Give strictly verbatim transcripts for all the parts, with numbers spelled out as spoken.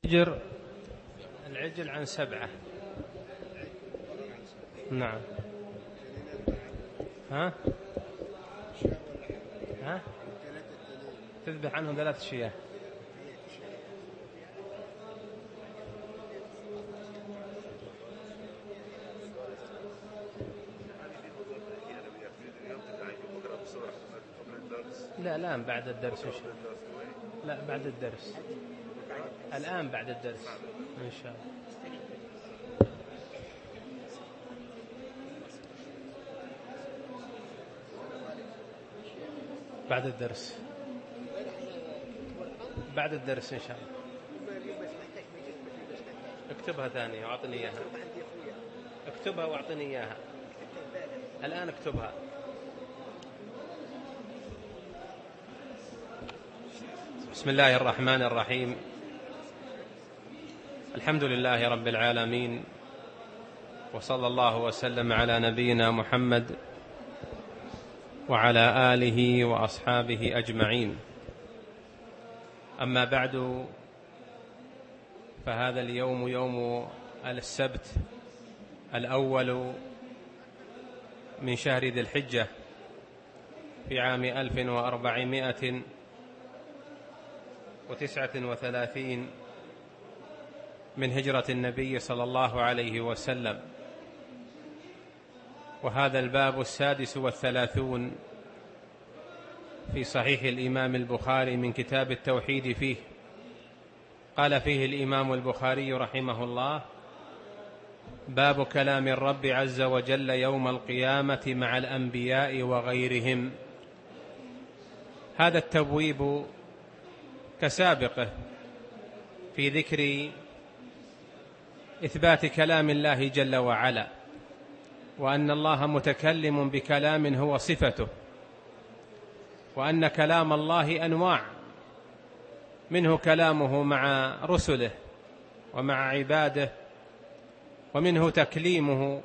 العجر العجل عن سبعة. نعم. ها ها تذبح عنهم ثلاث شياه. لا الآن بعد الدرس إن شاء الله. لا بعد الدرس الآن بعد الدرس إن شاء الله. بعد الدرس بعد الدرس إن شاء الله. اكتبها ثانية واعطني إياها. اكتبها واعطني إياها الآن. اكتبها. بسم الله الرحمن الرحيم. الحمد لله رب العالمين، وصلى الله وسلم على نبينا محمد وعلى آله وأصحابه أجمعين. أما بعد، فهذا اليوم يوم السبت الأول من شهر ذي الحجة في عام ألف وأربعمائة وتسعة وثلاثين من هجرة النبي صلى الله عليه وسلم، وهذا الباب السادس والثلاثون في صحيح الإمام البخاري من كتاب التوحيد فيه. قال فيه الإمام البخاري رحمه الله: باب كلام الرب عز وجل يوم القيامة مع الأنبياء وغيرهم. هذا التبويب كسابقه في ذكر إثبات كلام الله جل وعلا، وأن الله متكلم بكلام هو صفته، وأن كلام الله أنواع، منه كلامه مع رسله ومع عباده، ومنه تكليمه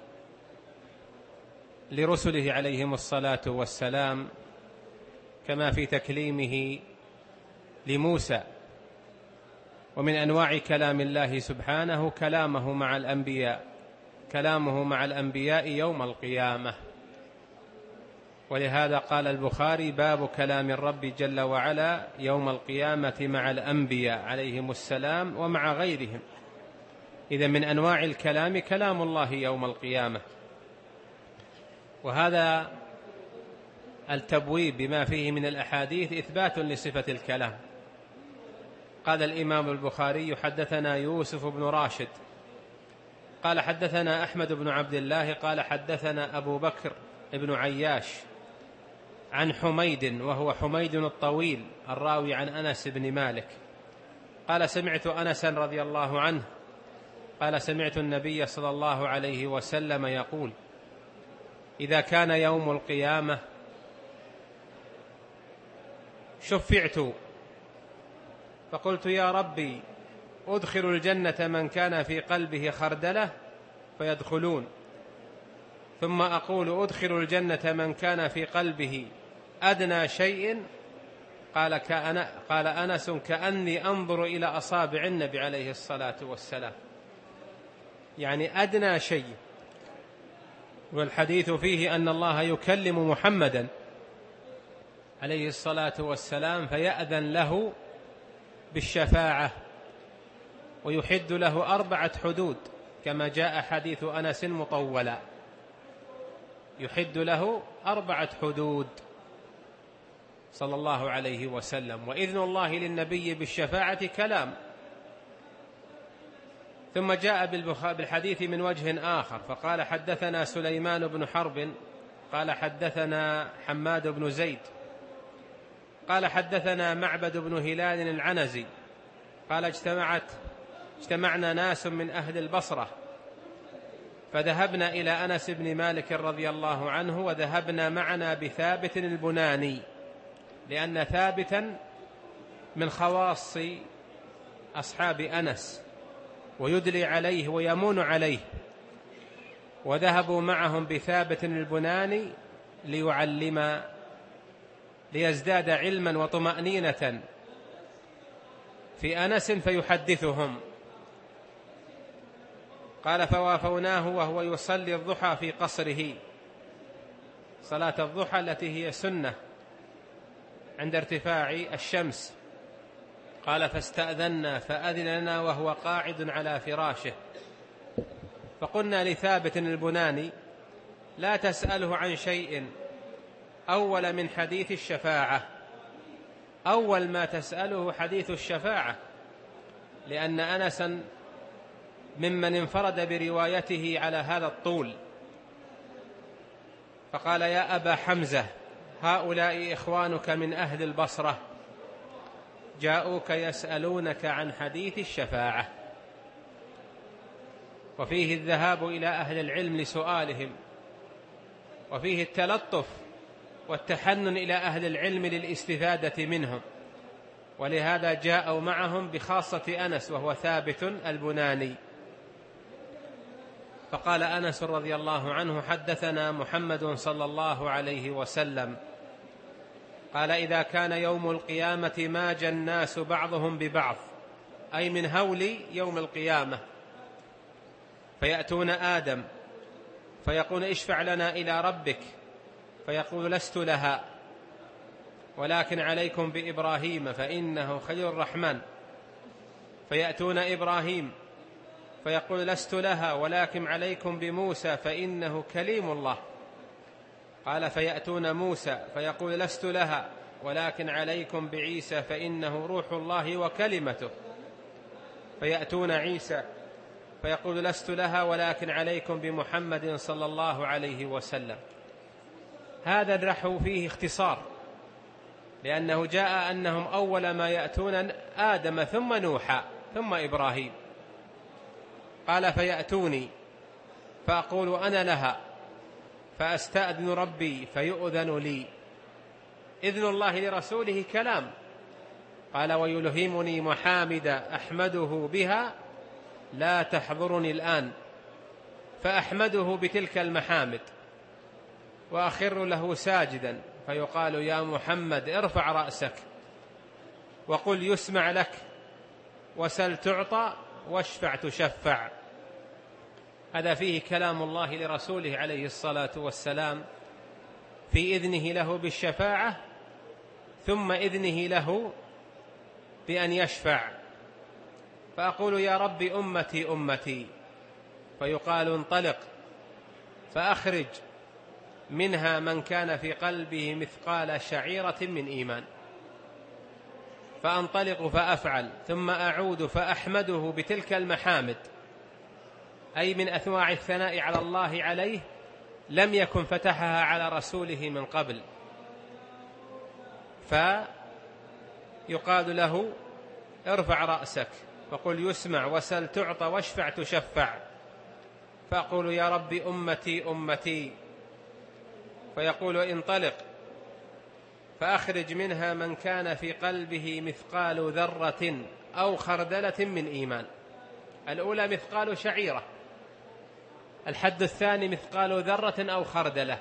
لرسله عليهم الصلاة والسلام، كما في تكليمه لموسى. ومن أنواع كلام الله سبحانه كلامه مع الأنبياء، كلامه مع الأنبياء يوم القيامة. ولهذا قال البخاري: باب كلام الرب جل وعلا يوم القيامة مع الأنبياء عليهم السلام ومع غيرهم. إذا من أنواع الكلام كلام الله يوم القيامة. وهذا التبويب بما فيه من الأحاديث إثبات لصفة الكلام. قال الإمام البخاري: حدثنا يوسف بن راشد قال حدثنا أحمد بن عبد الله قال حدثنا أبو بكر بن عياش عن حميد، وهو حميد الطويل الراوي عن أنس بن مالك، قال: سمعت أنسا رضي الله عنه قال: سمعت النبي صلى الله عليه وسلم يقول: إذا كان يوم القيامة شفعت، فقلت: يا ربي، أدخل الجنة من كان في قلبه خردلة فيدخلون، ثم أقول: أدخل الجنة من كان في قلبه أدنى شيء، قال كأنا قال أنس: كأني أنظر إلى أصابع النبي عليه الصلاة والسلام، يعني أدنى شيء. والحديث فيه أن الله يكلم محمدا عليه الصلاة والسلام فيأذن له بالشفاعة، ويحد له أربعة حدود، كما جاء حديث أنس مطولا، يحد له أربعة حدود صلى الله عليه وسلم. وإذن الله للنبي بالشفاعة كلام. ثم جاء بالحديث من وجه آخر فقال: حدثنا سليمان بن حرب قال حدثنا حماد بن زيد قال حدثنا معبد بن هلال العنزي قال: اجتمعت اجتمعنا ناس من أهل البصرة، فذهبنا إلى أنس بن مالك رضي الله عنه، وذهبنا معنا بثابت البناني، لأن ثابتا من خواص أصحاب أنس، ويدلي عليه ويمون عليه. وذهبوا معهم بثابت البناني ليعلم ليزداد علما وطمأنينة في أنس فيحدثهم قال فوافوناه وهو يصلي الضحى في قصره، صلاة الضحى التي هي سنة عند ارتفاع الشمس. قال فاستأذنا فأذن لنا وهو قاعد على فراشه، فقلنا لثابت البناني لا تسأله عن شيء أول من حديث الشفاعة، أول ما تسأله حديث الشفاعة، لأن أنسا ممن انفرد بروايته على هذا الطول. فقال يا أبا حمزة هؤلاء إخوانك من أهل البصرة جاءوك يسألونك عن حديث الشفاعة. وفيه الذهاب إلى أهل العلم لسؤالهم، وفيه التلطف والتحنن إلى أهل العلم للاستفادة منهم، ولهذا جاءوا معهم بخاصة أنس وهو ثابت البناني. فقال أنس رضي الله عنه حدثنا محمد صلى الله عليه وسلم قال إذا كان يوم القيامة ماج الناس بعضهم ببعض، أي من هول يوم القيامة، فيأتون آدم فيقول اشفع لنا إلى ربك، فيقول لست لها ولكن عليكم بإبراهيم فإنه خليل الرحمن. فيأتون إبراهيم فيقول لست لها ولكن عليكم بموسى فإنه كليم الله. قال فيأتون موسى فيقول لست لها ولكن عليكم بعيسى فإنه روح الله وكلمته. فيأتون عيسى فيقول لست لها ولكن عليكم بمحمد صلى الله عليه وسلم. هذا النحو فيه اختصار، لأنه جاء أنهم أول ما يأتون آدم ثم نوحا ثم إبراهيم. قال فيأتوني فأقول أنا لها فأستأذن ربي فيؤذن لي. إذن الله لرسوله كلام. قال ويلهمني محامد أحمده بها لا تحضرني الآن، فأحمده بتلك المحامد وأخر له ساجدا، فيقال يا محمد ارفع رأسك وقل يسمع لك وسل تعطى واشفع تشفع. هذا فيه كلام الله لرسوله عليه الصلاة والسلام في إذنه له بالشفاعة، ثم إذنه له بأن يشفع. فأقول يا رب أمتي أمتي، فيقال انطلق فأخرج منها من كان في قلبه مثقال شعيرة من إيمان. فأنطلق فأفعل ثم أعود فأحمده بتلك المحامد، أي من أنواع الثناء على الله عليه لم يكن فتحها على رسوله من قبل. فيقال له ارفع رأسك وقل يسمع وسل تعطى واشفع تشفع. فأقول يا رب أمتي أمتي، فيقول انطلق فأخرج منها من كان في قلبه مثقال ذرة أو خردلة من إيمان. الأولى مثقال شعيرة، الحد الثاني مثقال ذرة أو خردلة.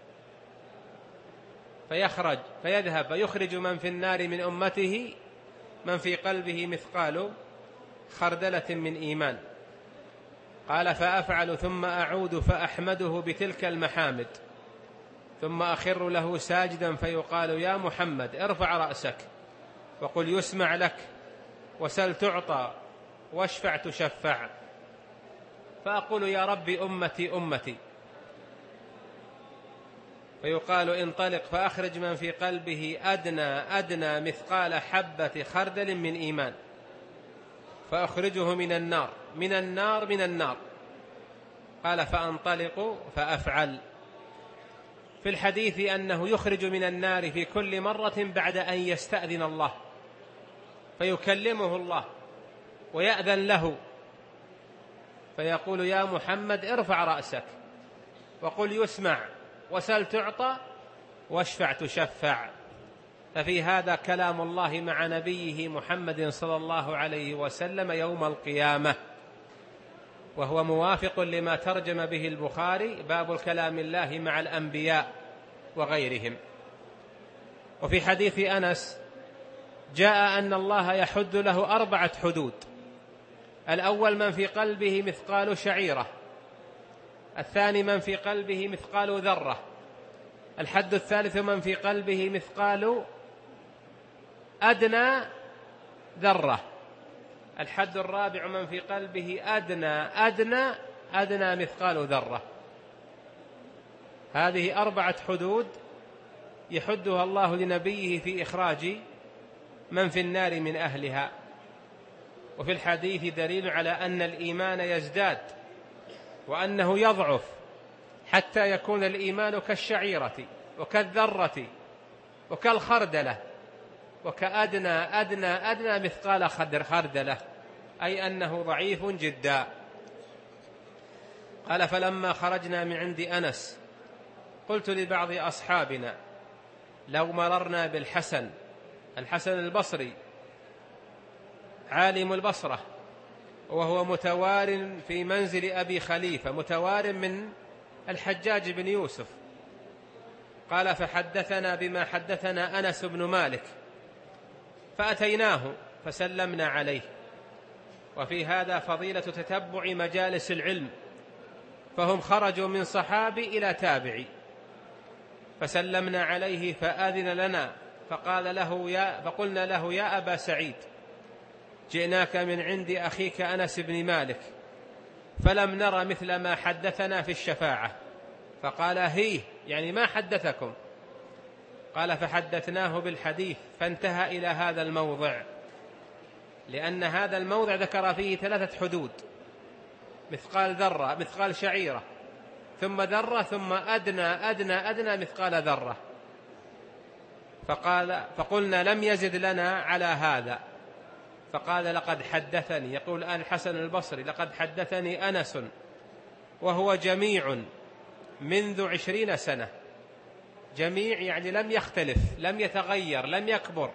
فيخرج فيذهب فيخرج من في النار من أمته من في قلبه مثقال خردلة من إيمان. قال فأفعل ثم أعود فأحمده بتلك المحامد، ثم أخر له ساجدا فيقال يا محمد ارفع رأسك وقل يسمع لك وسل تعطى واشفع تشفع. فأقول يا رب أمتي أمتي، فيقال انطلق فأخرج من في قلبه أدنى أدنى مثقال حبة خردل من إيمان، فأخرجه من النار من النار من النار. قال فأنطلق فأفعل. في الحديث أنه يخرج من النار في كل مرة بعد أن يستأذن الله، فيكلمه الله ويأذن له فيقول يا محمد ارفع رأسك وقل يسمع وسل تعطى واشفع تشفع. ففي هذا كلام الله مع نبيه محمد صلى الله عليه وسلم يوم القيامة، وهو موافق لما ترجم به البخاري باب الكلام الله مع الأنبياء وغيرهم. وفي حديث أنس جاء أن الله يحد له أربعة حدود، الأول من في قلبه مثقال شعيرة، الثاني من في قلبه مثقال ذرة، الحد الثالث من في قلبه مثقال أدنى ذرة، الحد الرابع من في قلبه أدنى أدنى أدنى مثقال ذرة. هذه أربعة حدود يحدها الله لنبيه في إخراج من في النار من أهلها. وفي الحديث دليل على أن الإيمان يزداد وأنه يضعف حتى يكون الإيمان كالشعيرة وكالذرة وكالخردلة وكأدنى أدنى أدنى مثقال خردلة، أي أنه ضعيف جدا. قال: فلما خرجنا من عند أنس قلت لبعض أصحابنا: لو مررنا بالحسن، الحسن البصري عالم البصرة وهو متوار في منزل أبي خليفة، متوار من الحجاج بن يوسف. قال: فحدثنا بما حدثنا أنس بن مالك، فأتيناه فسلمنا عليه. وفي هذا فضيلة تتبع مجالس العلم، فهم خرجوا من صحابي إلى تابعي، فسلمنا عليه فآذن لنا، فقال له يا فقلنا له: يا أبا سعيد، جئناك من عند أخيك أنس بن مالك، فلم نرى مثل ما حدثنا في الشفاعة. فقال: هي يعني ما حدثكم؟ قال: فحدثناه بالحديث، فانتهى إلى هذا الموضع، لأن هذا الموضع ذكر فيه ثلاثة حدود: مثقال ذرة، مثقال شعيرة، ثم ذرة، ثم أدنى أدنى أدنى مثقال ذرة. فقال: فقلنا لم يزد لنا على هذا. فقال: لقد حدثني، يقول الآن الحسن البصري: لقد حدثني أنس وهو جميع منذ عشرين سنة. جميع يعني لم يختلف، لم يتغير، لم يكبر،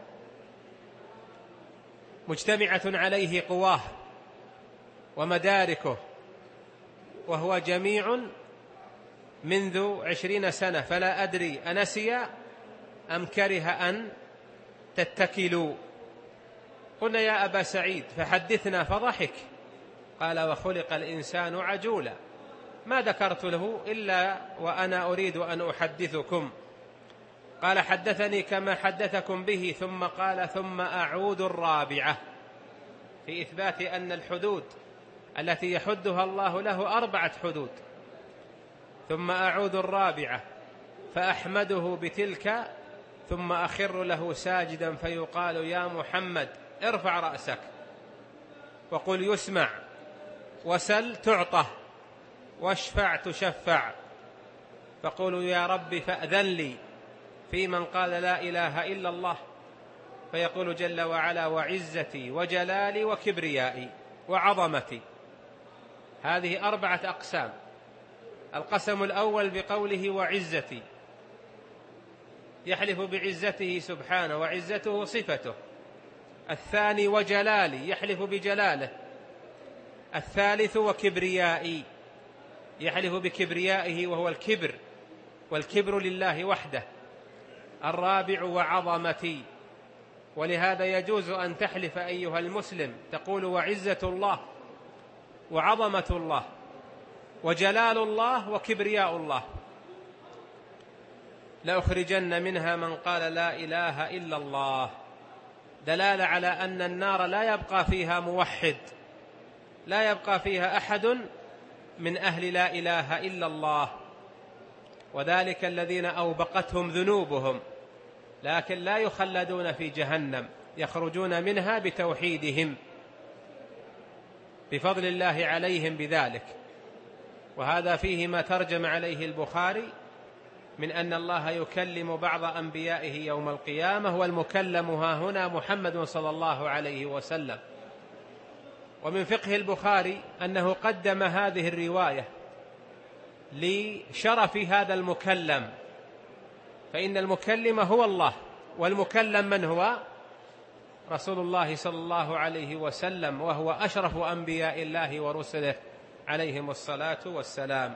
مجتمعة عليه قواه ومداركه، وهو جميع منذ عشرين سنة، فلا أدري أنسي أم كره أن تتكلوا. قلنا: يا أبا سعيد فحدثنا، فضحك. قال: وخلق الإنسان عجولا، ما ذكرت له إلا وأنا أريد أن أحدثكم. قال: حدثني كما حدثكم به، ثم قال: ثم أعود الرابعة، في إثبات أن الحدود التي يحدها الله له أربعة حدود. ثم أعود الرابعة فأحمده بتلك، ثم أخر له ساجدا فيقال: يا محمد ارفع رأسك وقل يسمع، وسل تعطى، واشفع تشفع. فقولوا: يا رب فأذن لي في من قال لا إله إلا الله. فيقول جل وعلا: وعزتي وجلالي وكبريائي وعظمتي. هذه أربعة أقسام. القسم الأول بقوله: وعزتي، يحلف بعزته سبحانه، وعزته صفته. الثاني: وجلالي، يحلف بجلاله. الثالث: وكبريائي، يحلف بكبريائه وهو الكبر، والكبر لله وحده. الرابع: وعظمتي. ولهذا يجوز أن تحلف أيها المسلم تقول: وعزة الله وعظمة الله وجلال الله وكبرياء الله، لأخرجن منها من قال لا إله إلا الله. دلالة على أن النار لا يبقى فيها موحد، لا يبقى فيها أحد من أهل لا إله إلا الله، وذلك الذين أوبقتهم ذنوبهم، لكن لا يخلدون في جهنم، يخرجون منها بتوحيدهم بفضل الله عليهم بذلك. وهذا فيه ما ترجم عليه البخاري من أن الله يكلم بعض أنبيائه يوم القيامة، والمكلم ها هنا محمد صلى الله عليه وسلم. ومن فقه البخاري أنه قدم هذه الرواية لشرف هذا المكلم، فإن المكلم هو الله، والمكلم من هو؟ رسول الله صلى الله عليه وسلم، وهو أشرف أنبياء الله ورسله عليهم الصلاة والسلام.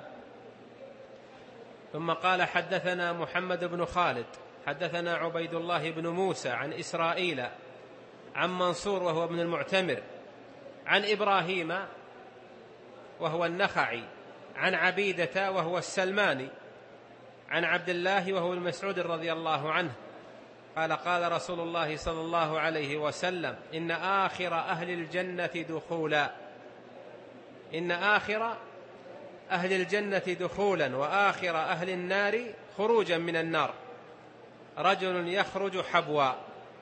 ثم قال: حدثنا محمد بن خالد حدثنا عبيد الله بن موسى عن إسرائيل عن منصور وهو ابن المعتمر عن إبراهيم وهو النخعي، عن عبيدة وهو السلماني، عن عبد الله وهو المسعود رضي الله عنه قال قال رسول الله صلى الله عليه وسلم: إن آخر أهل الجنة دخولا إن آخر أهل الجنة دخولا وآخر أهل النار خروجا من النار رجل يخرج حبوا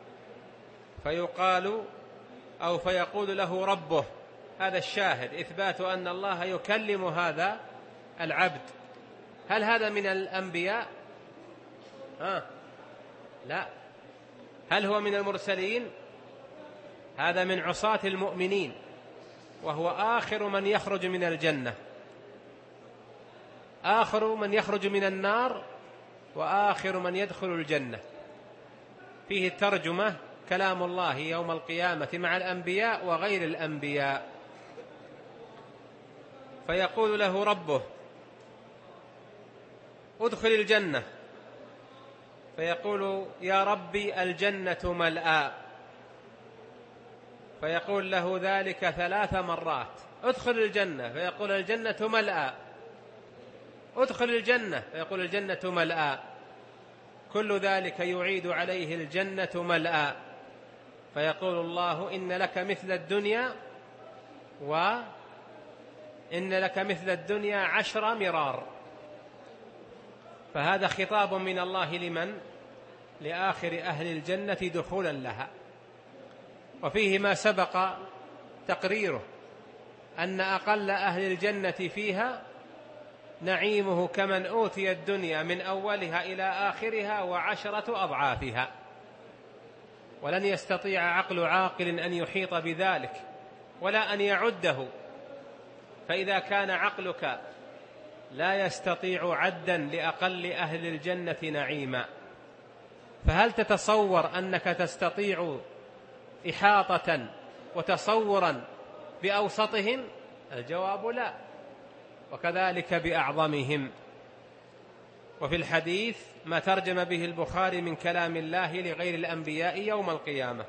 فيقال أو فيقول له ربه. هذا الشاهد، إثبات أن الله يكلم هذا العبد. هل هذا من الأنبياء؟ آه. لا. هل هو من المرسلين؟ هذا من عصاة المؤمنين، وهو آخر من يخرج من الجنة، آخر من يخرج من النار، وآخر من يدخل الجنة. فيه الترجمة كلام الله يوم القيامة مع الأنبياء وغير الأنبياء. فيقول له ربه: ادخل الجنة، فيقول: يا ربي الجنة ملآ، فيقول له ذلك ثلاث مرات: ادخل الجنة، فيقول: الجنة ملآ، ادخل الجنة، فيقول: الجنة ملآ. كل ذلك يعيد عليه: الجنة ملآ. فيقول الله: إن لك مثل الدنيا وإن لك مثل الدنيا عشر مرار. فهذا خطاب من الله لمن؟ لآخر أهل الجنة دخولا لها. وفيه ما سبق تقريره أن أقل أهل الجنة فيها نعيمه كمن أوتي الدنيا من أولها إلى آخرها وعشرة أضعافها، ولن يستطيع عقل عاقل أن يحيط بذلك ولا أن يعده. فإذا كان عقلك لا يستطيع عدا لأقل أهل الجنة نعيما، فهل تتصور أنك تستطيع إحاطة وتصورا بأوسطهم؟ الجواب لا. وكذلك بأعظمهم. وفي الحديث ما ترجم به البخاري من كلام الله لغير الأنبياء يوم القيامة.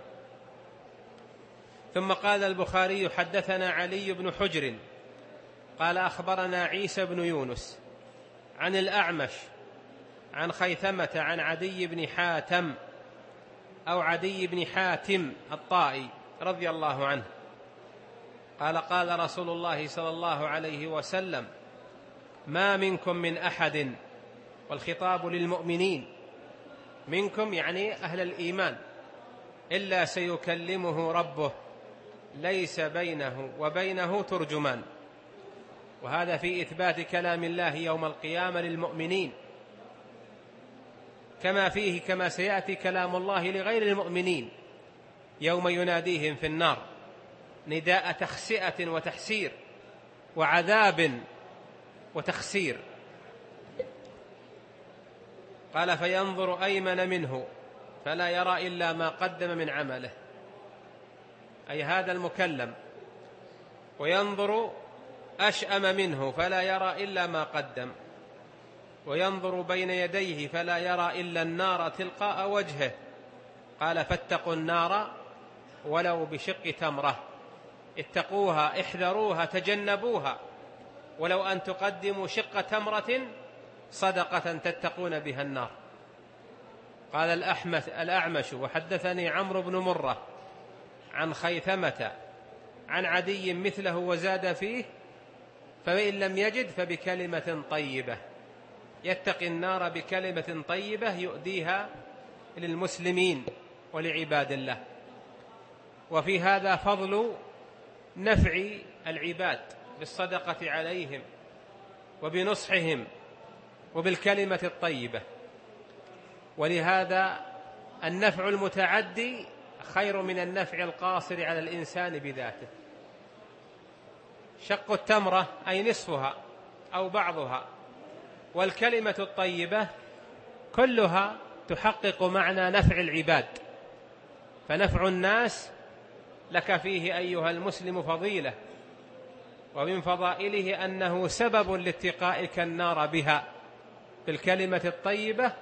ثم قال البخاري: حدثنا علي بن حجر قال أخبرنا عيسى بن يونس عن الأعمش عن خيثمة عن عدي بن حاتم أو عدي بن حاتم الطائي رضي الله عنه قال قال رسول الله صلى الله عليه وسلم: ما منكم من أحد، والخطاب للمؤمنين، منكم يعني أهل الإيمان، إلا سيكلمه ربه ليس بينه وبينه ترجمان. وهذا في إثبات كلام الله يوم القيامة للمؤمنين، كما فيه كما سيأتي كلام الله لغير المؤمنين يوم يناديهم في النار نداء تخسئة وتحسير وعذاب وتخسير. قال: فينظر أيمن منه فلا يرى إلا ما قدم من عمله، أي هذا المكلم، وينظر أشأم منه فلا يرى إلا ما قدم، وينظر بين يديه فلا يرى إلا النار تلقاء وجهه. قال: فاتقوا النار ولو بشق تمرة، اتقوها، احذروها، تجنبوها، ولو أن تقدموا شق تمرة صدقة تتقون بها النار. قال الأعمش: وحدثني عمرو بن مرة عن خيثمة عن عدي مثله وزاد فيه: فإن لم يجد فبكلمة طيبة، يتقي النار بكلمة طيبة يؤديها للمسلمين ولعباد الله. وفي هذا فضل نفع العباد بالصدقة عليهم وبنصحهم وبالكلمة الطيبة. ولهذا النفع المتعدي خير من النفع القاصر على الإنسان بذاته. شق التمرة أي نصفها أو بعضها، والكلمة الطيبة كلها تحقق معنى نفع العباد. فنفع الناس لك فيه أيها المسلم فضيلة، ومن فضائله أنه سبب لاتقائك النار بها بالكلمة الطيبة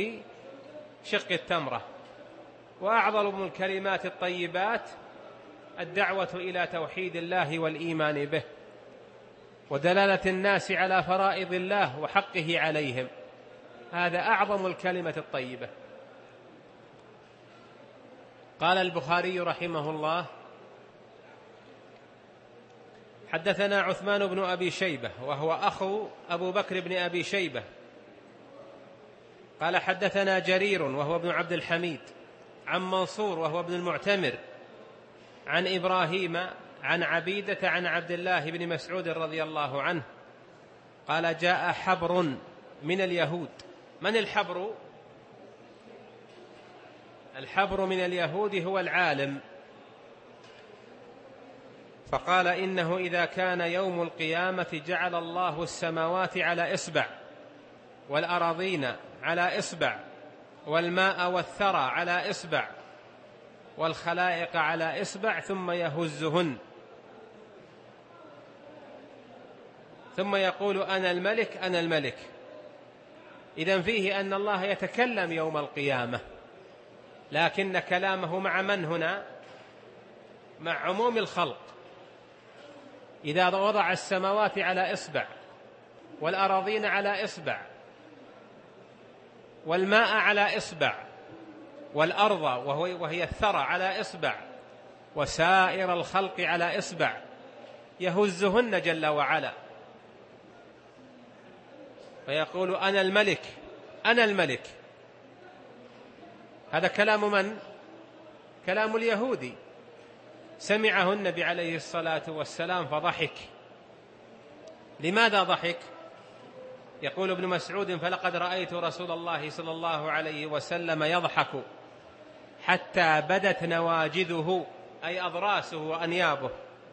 وبشق التمرة. وأعظم من الكلمات الطيبات الدعوة إلى توحيد الله والإيمان به، ودلالة الناس على فرائض الله وحقه عليهم. هذا أعظم الكلمة الطيبة. قال البخاري رحمه الله: حدثنا عثمان بن أبي شيبة وهو أخو أبو بكر بن أبي شيبة قال حدثنا جرير وهو ابن عبد الحميد عن منصور وهو ابن المعتمر عن إبراهيم عن عبيدة عن عبد الله بن مسعود رضي الله عنه قال: جاء حبر من اليهود. من الحبر؟ الحبر من اليهود هو العالم. فقال: إنه إذا كان يوم القيامة جعل الله السماوات على إصبع، والأراضين على إصبع، والماء والثرى على إصبع، والخلائق على إصبع، ثم يهزهن، ثم يقول: أنا الملك أنا الملك. إذن فيه أن الله يتكلم يوم القيامة، لكن كلامه مع من هنا؟ مع عموم الخلق. إذا وضع السماوات على إصبع، والأراضين على إصبع، والماء على إصبع، والأرض وهي الثرى على إصبع، وسائر الخلق على إصبع، يهزهن جل وعلا، فيقول: أنا الملك أنا الملك. هذا كلام من؟ كلام اليهودي. سمعه النبي عليه الصلاة والسلام فضحك. لماذا ضحك؟ يقول ابن مسعود: فلقد رأيت رسول الله صلى الله عليه وسلم يضحك حتى بدت نواجذه، أي أضراسه وأنيابه،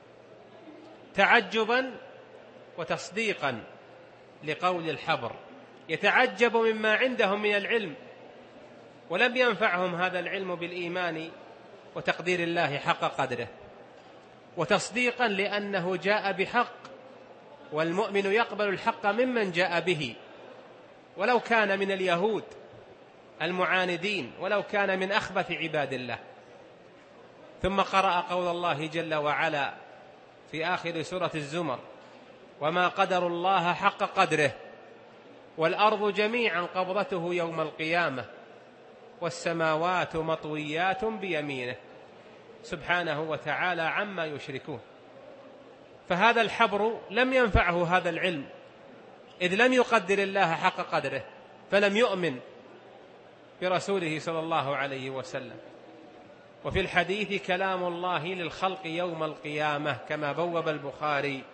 تعجبا وتصديقا لقول الحبر. يتعجب مما عندهم من العلم، ولم ينفعهم هذا العلم بالإيمان وتقدير الله حق قدره، وتصديقا لأنه جاء بحق، والمؤمن يقبل الحق ممن جاء به، ولو كان من اليهود المعاندين، ولو كان من أخبث عباد الله. ثم قرأ قول الله جل وعلا في آخر سورة الزمر: وما قدر الله حق قدره، والأرض جميعا قبضته يوم القيامة، والسماوات مطويات بيمينه، سبحانه وتعالى عما يشركون. فهذا الحبر لم ينفعه هذا العلم، إذ لم يقدر الله حق قدره، فلم يؤمن برسوله صلى الله عليه وسلم. وفي الحديث: كلام الله للخلق يوم القيامة، كما بوب البخاري.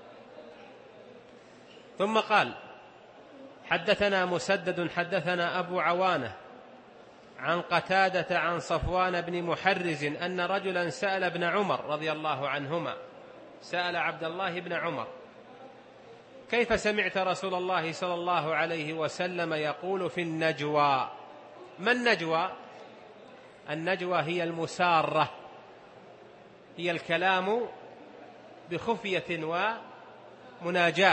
ثم قال: حدثنا مسدد حدثنا أبو عوانة عن قتادة عن صفوان بن محرز أن رجلا سأل ابن عمر رضي الله عنهما، سأل عبد الله بن عمر: كيف سمعت رسول الله صلى الله عليه وسلم يقول في النجوى؟ ما النجوى؟ النجوى هي المسارة، هي الكلام بخفية ومناجاة.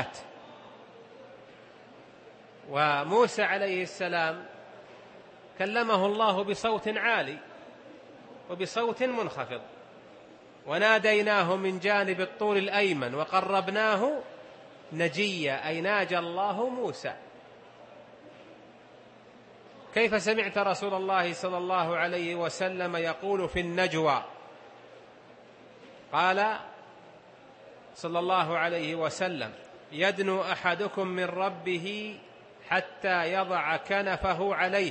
وموسى عليه السلام كلمه الله بصوت عالي وبصوت منخفض، وناديناه من جانب الطور الأيمن وقربناه نجيا، أي ناجى الله موسى. كيف سمعت رسول الله صلى الله عليه وسلم يقول في النجوى؟ قال صلى الله عليه وسلم: يدنو أحدكم من ربه حتى يضع كنفه عليه،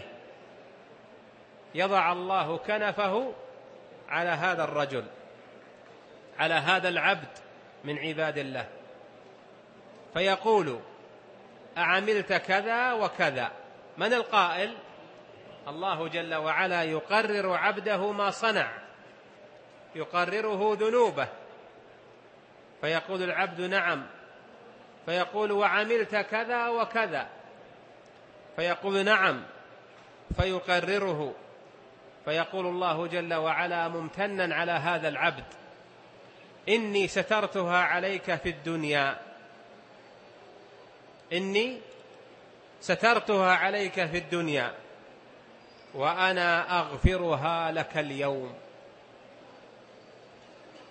يضع الله كنفه على هذا الرجل، على هذا العبد من عباد الله، فيقول: أعملت كذا وكذا. من القائل؟ الله جل وعلا يقرر عبده ما صنع، يقرره ذنوبه، فيقول العبد: نعم. فيقول: وعملت كذا وكذا، فيقول: نعم، فيقرره، فيقول الله جل وعلا ممتنا على هذا العبد: إني سترتها عليك في الدنيا، إني سترتها عليك في الدنيا، وأنا أغفرها لك اليوم.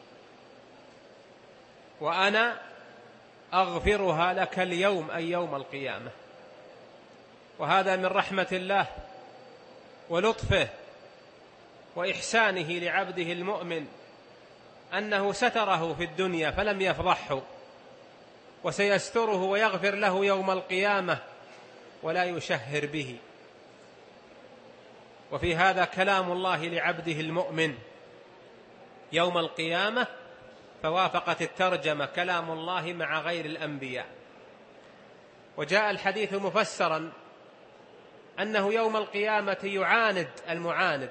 وأنا أغفرها لك اليوم أي يوم القيامة. وهذا من رحمة الله ولطفه وإحسانه لعبده المؤمن أنه ستره في الدنيا فلم يفضحه، وسيستره ويغفر له يوم القيامة ولا يشهر به. وفي هذا كلام الله لعبده المؤمن يوم القيامة، فوافقت الترجمة كلام الله مع غير الأنبياء. وجاء الحديث مفسرا أنه يوم القيامة يعاند المعاند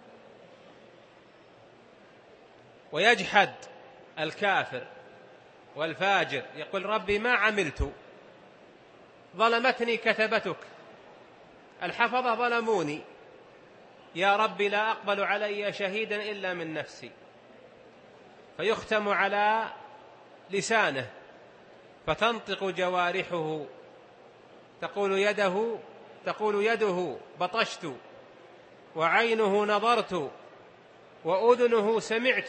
ويجحد الكافر والفاجر، يقول ربي ما عملت، ظلمتني كتبتك، الحفظة ظلموني، يا ربي لا أقبل علي شهيدا إلا من نفسي. فيختم على لسانه فتنطق جوارحه، تقول يده تقول يده بطشت، وعينه نظرت، وأذنه سمعت،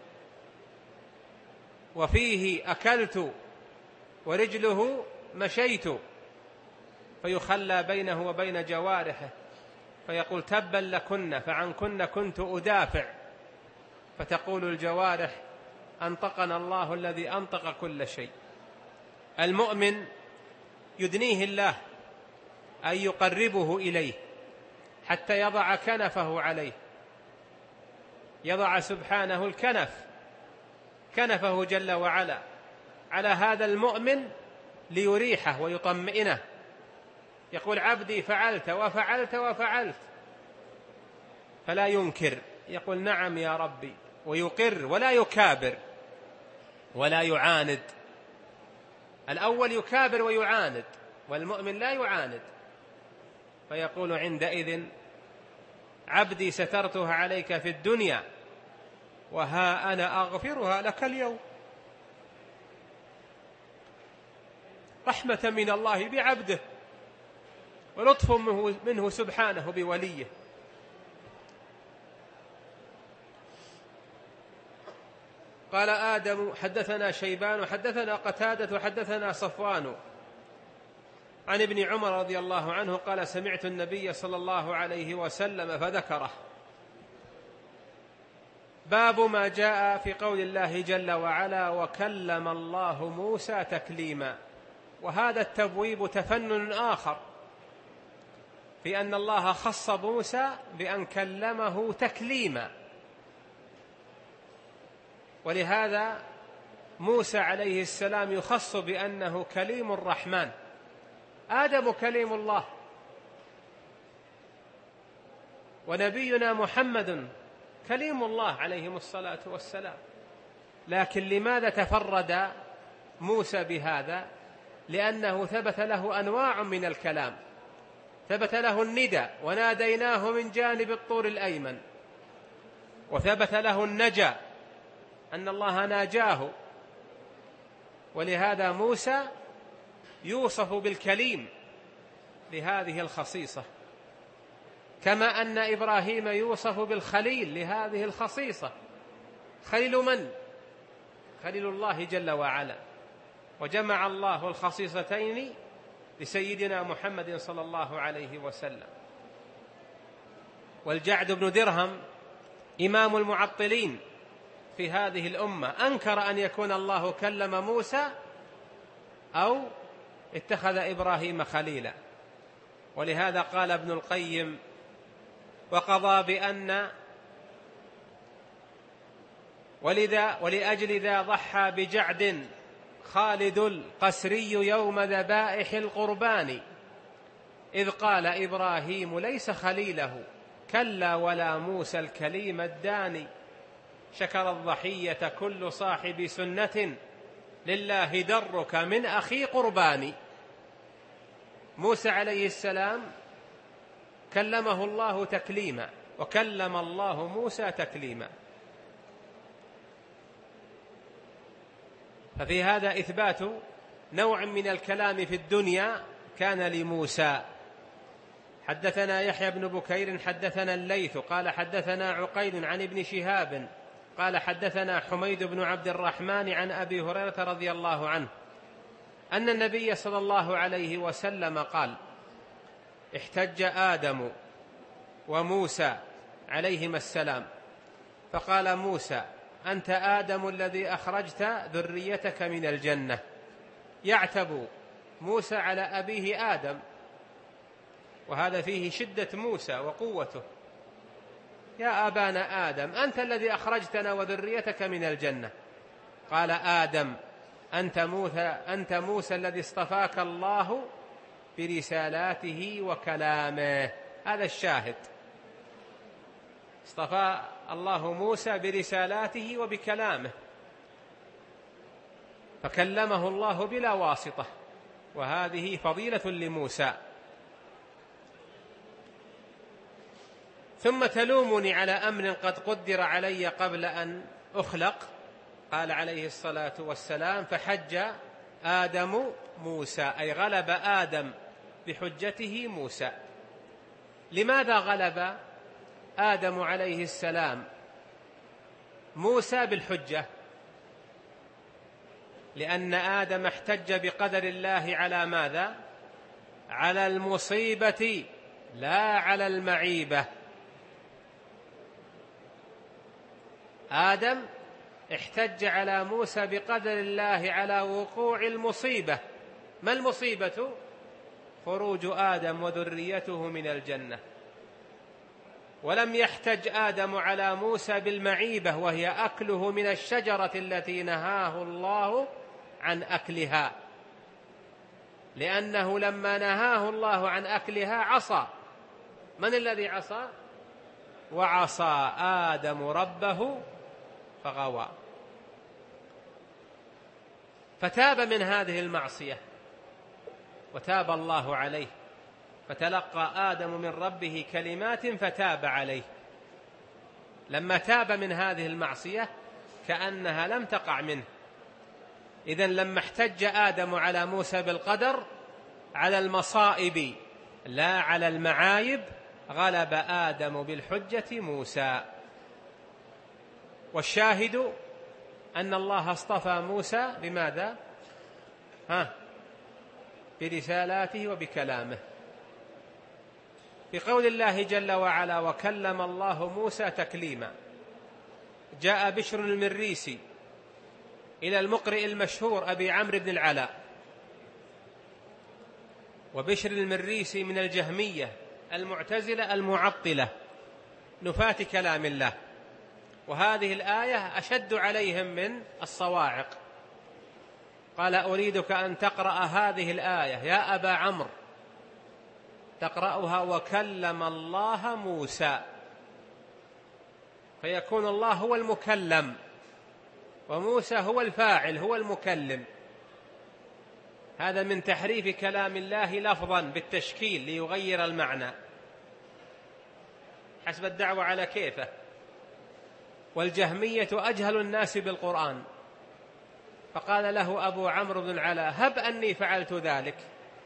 وفيه أكلت، ورجله مشيت. فيخلى بينه وبين جوارحه فيقول تبا لكن فعنكن كنت أدافع. فتقول الجوارح أنطقنا الله الذي أنطق كل شيء. المؤمن يدنيه الله أن يقربه إليه حتى يضع كنفه عليه، يضع سبحانه الكنف كنفه جل وعلا على هذا المؤمن ليريحه ويطمئنه. يقول عبدي فعلت وفعلت وفعلت، فلا ينكر، يقول نعم يا ربي، ويقر ولا يكابر ولا يعاند. الأول يكابر ويعاند، والمؤمن لا يعاند، فيقول عندئذ عبدي سترتها عليك في الدنيا وها أنا أغفرها لك اليوم. رحمة من الله بعبده ولطف منه سبحانه بوليه. قال آدم حدثنا شيبان وحدثنا قتادة وحدثنا صفوان عن ابن عمر رضي الله عنه قال سمعت النبي صلى الله عليه وسلم فذكره. باب ما جاء في قول الله جل وعلا وكلم الله موسى تكليما. وهذا التبويب تفنن آخر في أن الله خص موسى بأن كلمه تكليما، ولهذا موسى عليه السلام يخص بأنه كليم الرحمن. آدم كليم الله، ونبينا محمد كليم الله عليهم الصلاة والسلام. لكن لماذا تفرد موسى بهذا؟ لأنه ثبت له أنواع من الكلام، ثبت له الندى وناديناه من جانب الطور الأيمن، وثبت له النجا أن الله ناجاه. ولهذا موسى يوصف بالكليم لهذه الخصيصة، كما أن إبراهيم يوصف بالخليل لهذه الخصيصة. خليل من؟ خليل الله جل وعلا. وجمع الله الخصيصتين لسيدنا محمد صلى الله عليه وسلم. والجعد بن درهم إمام المعطلين في هذه الأمة أنكر أن يكون الله كلم موسى أو اتخذ إبراهيم خليلا. ولهذا قال ابن القيم وقضى بأن ولذا ولأجل ذا ضحى بجعد خالد القسري يوم ذبائح القربان، إذ قال إبراهيم ليس خليله كلا ولا موسى الكليم الداني. شكر الضحية كل صاحب سنة لله درك من أخي قرباني. موسى عليه السلام كلمه الله تكليما، وكلم الله موسى تكليما. ففي هذا إثبات نوع من الكلام في الدنيا كان لموسى. حدثنا يحيى بن بكير حدثنا الليث قال حدثنا عقيل عن ابن شهاب قال حدثنا حميد بن عبد الرحمن عن أبي هريرة رضي الله عنه أن النبي صلى الله عليه وسلم قال: احتج آدم وموسى عليهما السلام، فقال موسى: أنت آدم الذي أخرجت ذريتك من الجنة. يعتب موسى على أبيه آدم، وهذا فيه شدة موسى وقوته. يا أبانا آدم، أنت الذي أخرجتنا وذريتك من الجنة. قال آدم: أنت موسى, أنت موسى الذي اصطفاك الله برسالاته وكلامه. هذا الشاهد، اصطفى الله موسى برسالاته وبكلامه، فكلمه الله بلا واسطة، وهذه فضيلة لموسى. ثم تلومني على أمر قد قدر علي قبل أن أخلق. قال عليه الصلاة والسلام: فحج آدم موسى، أي غلب آدم بحجته موسى. لماذا غلب آدم عليه السلام موسى بالحجة؟ لأن آدم احتج بقدر الله على ماذا؟ على المصيبة لا على المعيبة. آدم احتج على موسى بقدر الله على وقوع المصيبة. ما المصيبة؟ خروج آدم وذريته من الجنة. ولم يحتج آدم على موسى بالمعيبة، وهي أكله من الشجرة التي نهاه الله عن أكلها، لأنه لما نهاه الله عن أكلها عصى. من الذي عصى؟ وعصى آدم ربه فغوى، فتاب من هذه المعصية وتاب الله عليه، فتلقى آدم من ربه كلمات فتاب عليه. لما تاب من هذه المعصية كأنها لم تقع منه. إذن لما احتج آدم على موسى بالقدر على المصائب لا على المعايب، غلب آدم بالحجة موسى. والشاهد أن الله اصطفى موسى بماذا؟ ها برسالاته وبكلامه. بقول الله جل وعلا: وكلم الله موسى تكليما. جاء بشر المريسي إلى المقرئ المشهور أبي عمرو بن العلاء، وبشر المريسي من الجهمية المعتزلة المعطلة نفاة كلام الله، وهذه الآية أشد عليهم من الصواعق. قال: أريدك أن تقرأ هذه الآية يا أبا عمرو، تقرأها وكلم الله موسى، فيكون الله هو المكلم وموسى هو الفاعل هو المكلم. هذا من تحريف كلام الله لفظا بالتشكيل ليغير المعنى حسب الدعوة على كيفه. والجهمية أجهل الناس بالقرآن، فقال له أبو عمرو بن العلاء: هب أني فعلت ذلك،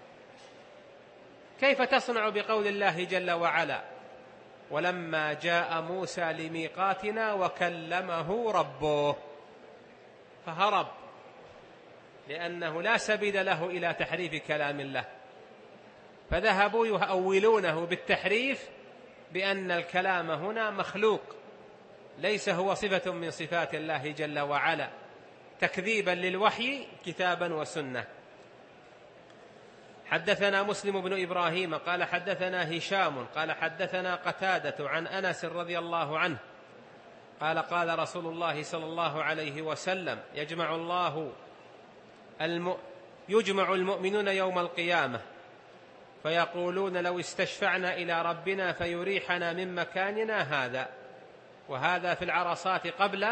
كيف تصنع بقول الله جل وعلا: ولما جاء موسى لميقاتنا وكلمه ربه؟ فهرب، لأنه لا سبيل له إلى تحريف كلام الله، فذهبوا يؤولونه بالتحريف بأن الكلام هنا مخلوق ليس هو صفة من صفات الله جل وعلا، تكذيبا للوحي كتابا وسنة. حدثنا مسلم بن إبراهيم قال حدثنا هشام قال حدثنا قتادة عن أنس رضي الله عنه قال: قال رسول الله صلى الله عليه وسلم: يجمع الله الم... يجمع المؤمنون يوم القيامة فيقولون: لو استشفعنا إلى ربنا فيريحنا من مكاننا هذا. وهذا في العرصات قبل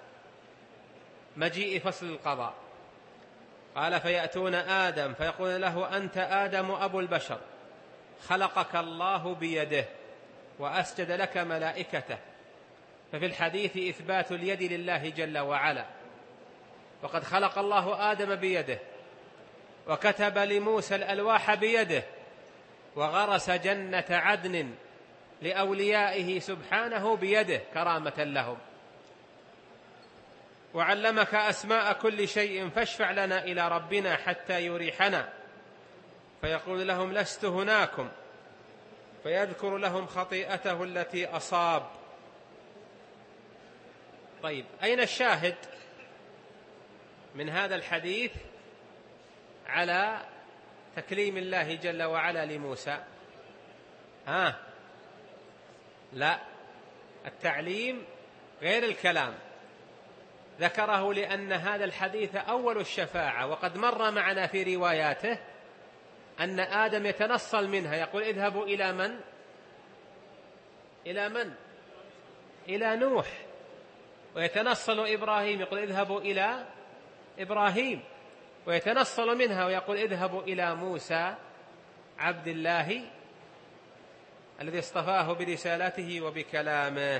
مجيء فصل القضاء. قال: فيأتون آدم فيقول له: أنت آدم أبو البشر، خلقك الله بيده وأسجد لك ملائكته. ففي الحديث إثبات اليد لله جل وعلا، وقد خلق الله آدم بيده، وكتب لموسى الألواح بيده، وغرس جنة عدن لأوليائه سبحانه بيده كرامة لهم. وعلمك أسماء كل شيء فاشفع لنا إلى ربنا حتى يريحنا، فيقول لهم لست هناكم، فيذكر لهم خطيئته التي أصاب. طيب، أين الشاهد من هذا الحديث على تكليم الله جل وعلا لموسى؟ ها لا، التعليم غير الكلام. ذكره لأن هذا الحديث أول الشفاعة، وقد مر معنا في رواياته أن آدم يتنصل منها، يقول اذهبوا إلى من؟ إلى من؟ إلى نوح. ويتنصل إبراهيم يقول اذهبوا إلى إبراهيم، ويتنصل منها ويقول اذهبوا إلى موسى عبد الله الذي اصطفاه برسالته وبكلامه.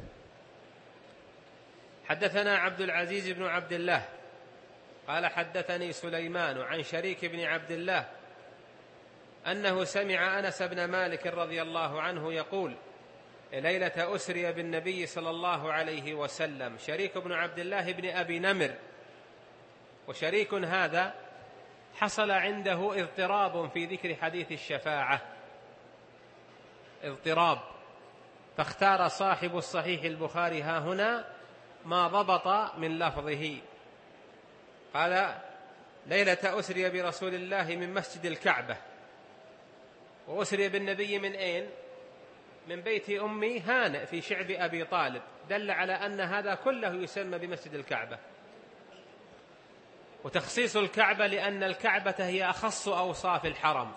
حدثنا عبد العزيز بن عبد الله قال حدثني سليمان عن شريك بن عبد الله أنه سمع أنس بن مالك رضي الله عنه يقول ليلة أسري بالنبي صلى الله عليه وسلم. شريك بن عبد الله بن أبي نمر، وشريك هذا حصل عنده اضطراب في ذكر حديث الشفاعة، اضطراب، فاختار صاحب الصحيح البخاري ها هنا ما ضبط من لفظه. قال ليلة أسري برسول الله من مسجد الكعبة، وأسري بالنبي من أين؟ من بيت أمي هانئ في شعب أبي طالب، دل على أن هذا كله يسمى بمسجد الكعبة. وتخصيص الكعبة لأن الكعبة هي أخص أوصاف الحرم،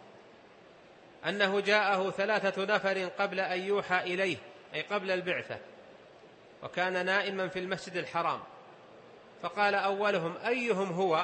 أنه جاءه ثلاثة نفر قبل أن يوحى إليه، أي قبل البعثة، وكان نائما في المسجد الحرام، فقال أولهم أيهم هو؟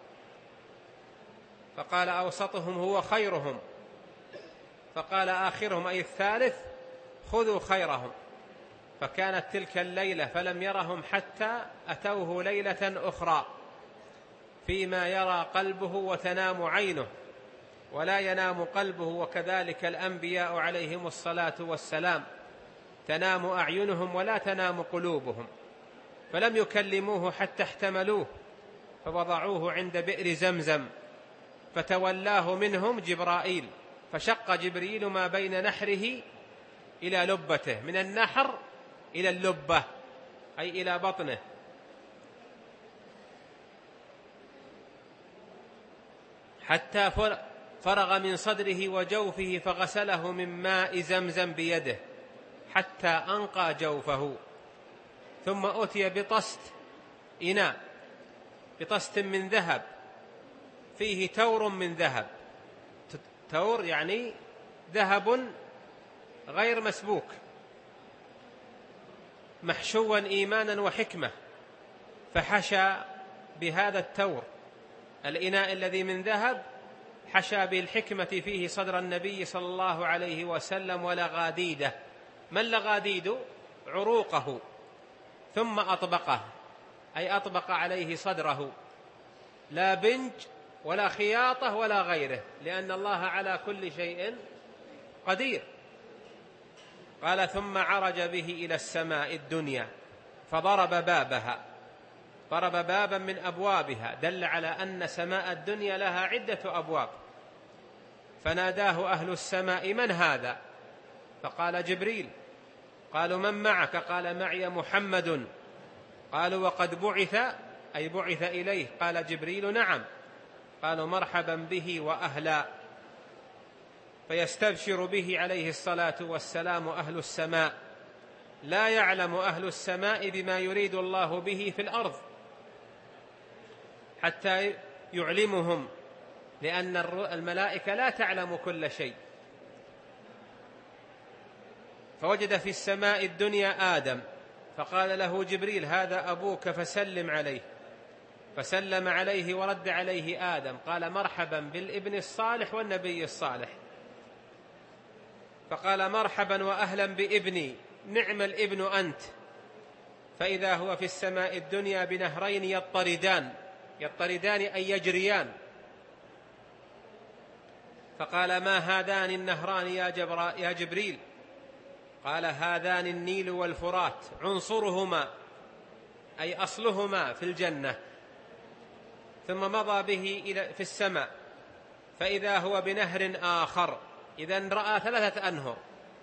فقال أوسطهم هو خيرهم، فقال آخرهم أي الثالث خذوا خيرهم. فكانت تلك الليلة فلم يرهم حتى أتوه ليلة أخرى فيما يرى قلبه وتنام عينه ولا ينام قلبه، وكذلك الأنبياء عليهم الصلاة والسلام تنام أعينهم ولا تنام قلوبهم. فلم يكلموه حتى احتملوه فوضعوه عند بئر زمزم، فتولاه منهم جبرائيل، فشق جبريل ما بين نحره إلى لبته، من النحر إلى اللبة أي إلى بطنه، حتى فرغ من صدره وجوفه فغسله من ماء زمزم بيده حتى أنقى جوفه. ثم أتي بطست إناء، بطست من ذهب فيه تور من ذهب، تور يعني ذهب غير مسبوك، محشوا إيمانا وحكمة، فحشى بهذا التور الإناء الذي من ذهب، حشى بالحكمة فيه صدر النبي صلى الله عليه وسلم ولغاديده. ما اللغاديد؟ عروقه، ثم أطبقه أي أطبق عليه صدره، لا بنج ولا خياطة ولا غيره، لأن الله على كل شيء قدير. قال ثم عرج به إلى السماء الدنيا فضرب بابها، ضرب بابا من أبوابها، دل على أن سماء الدنيا لها عدة أبواب. فناداه أهل السماء من هذا؟ فقال جبريل. قالوا من معك؟ قال معي محمد. قالوا وقد بعث أي بعث إليه؟ قال جبريل نعم. قالوا مرحبا به وأهلا. فيستبشر به عليه الصلاة والسلام أهل السماء، لا يعلم أهل السماء بما يريد الله به في الأرض حتى يعلمهم، لأن الملائكة لا تعلم كل شيء. فوجد في السماء الدنيا آدم، فقال له جبريل هذا أبوك فسلم عليه، فسلم عليه ورد عليه آدم، قال مرحبا بالابن الصالح والنبي الصالح. فقال مرحبا وأهلا بابني، نعم الابن أنت. فإذا هو في السماء الدنيا بنهرين يضطردان، يضطردان أي يجريان. فقال ما هذان النهران يا, جبر يا جبريل؟ قال هذان النيل والفرات عنصرهما، أي أصلهما في الجنة، ثم مضى به إلى في السماء فإذا هو بنهر آخر. إذن رأى ثلاثة أنهر،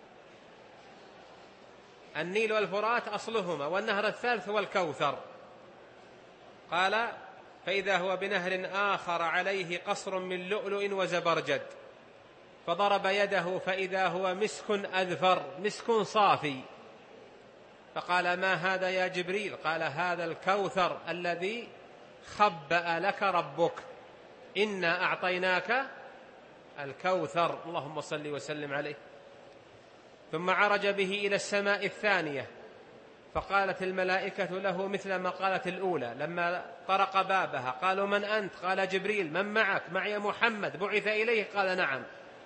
النيل والفرات أصلهما، والنهر الثالث هو الكوثر. قال فإذا هو بنهر آخر عليه قصر من لؤلؤ وزبرجد، فضرب يده فإذا هو مسك أذفر، مسك صافي. فقال ما هذا يا جبريل؟ قال هذا الكوثر الذي خبأ لك ربك، إنا أعطيناك الكوثر، اللهم صل وسلم عليه. ثم عرج به إلى السماء الثانية، فقالت الملائكة له مثل ما قالت الأولى لما طرق بابها، قالوا من أنت؟ قال جبريل. من معك؟ معي محمد بعث إليه، قال نعم.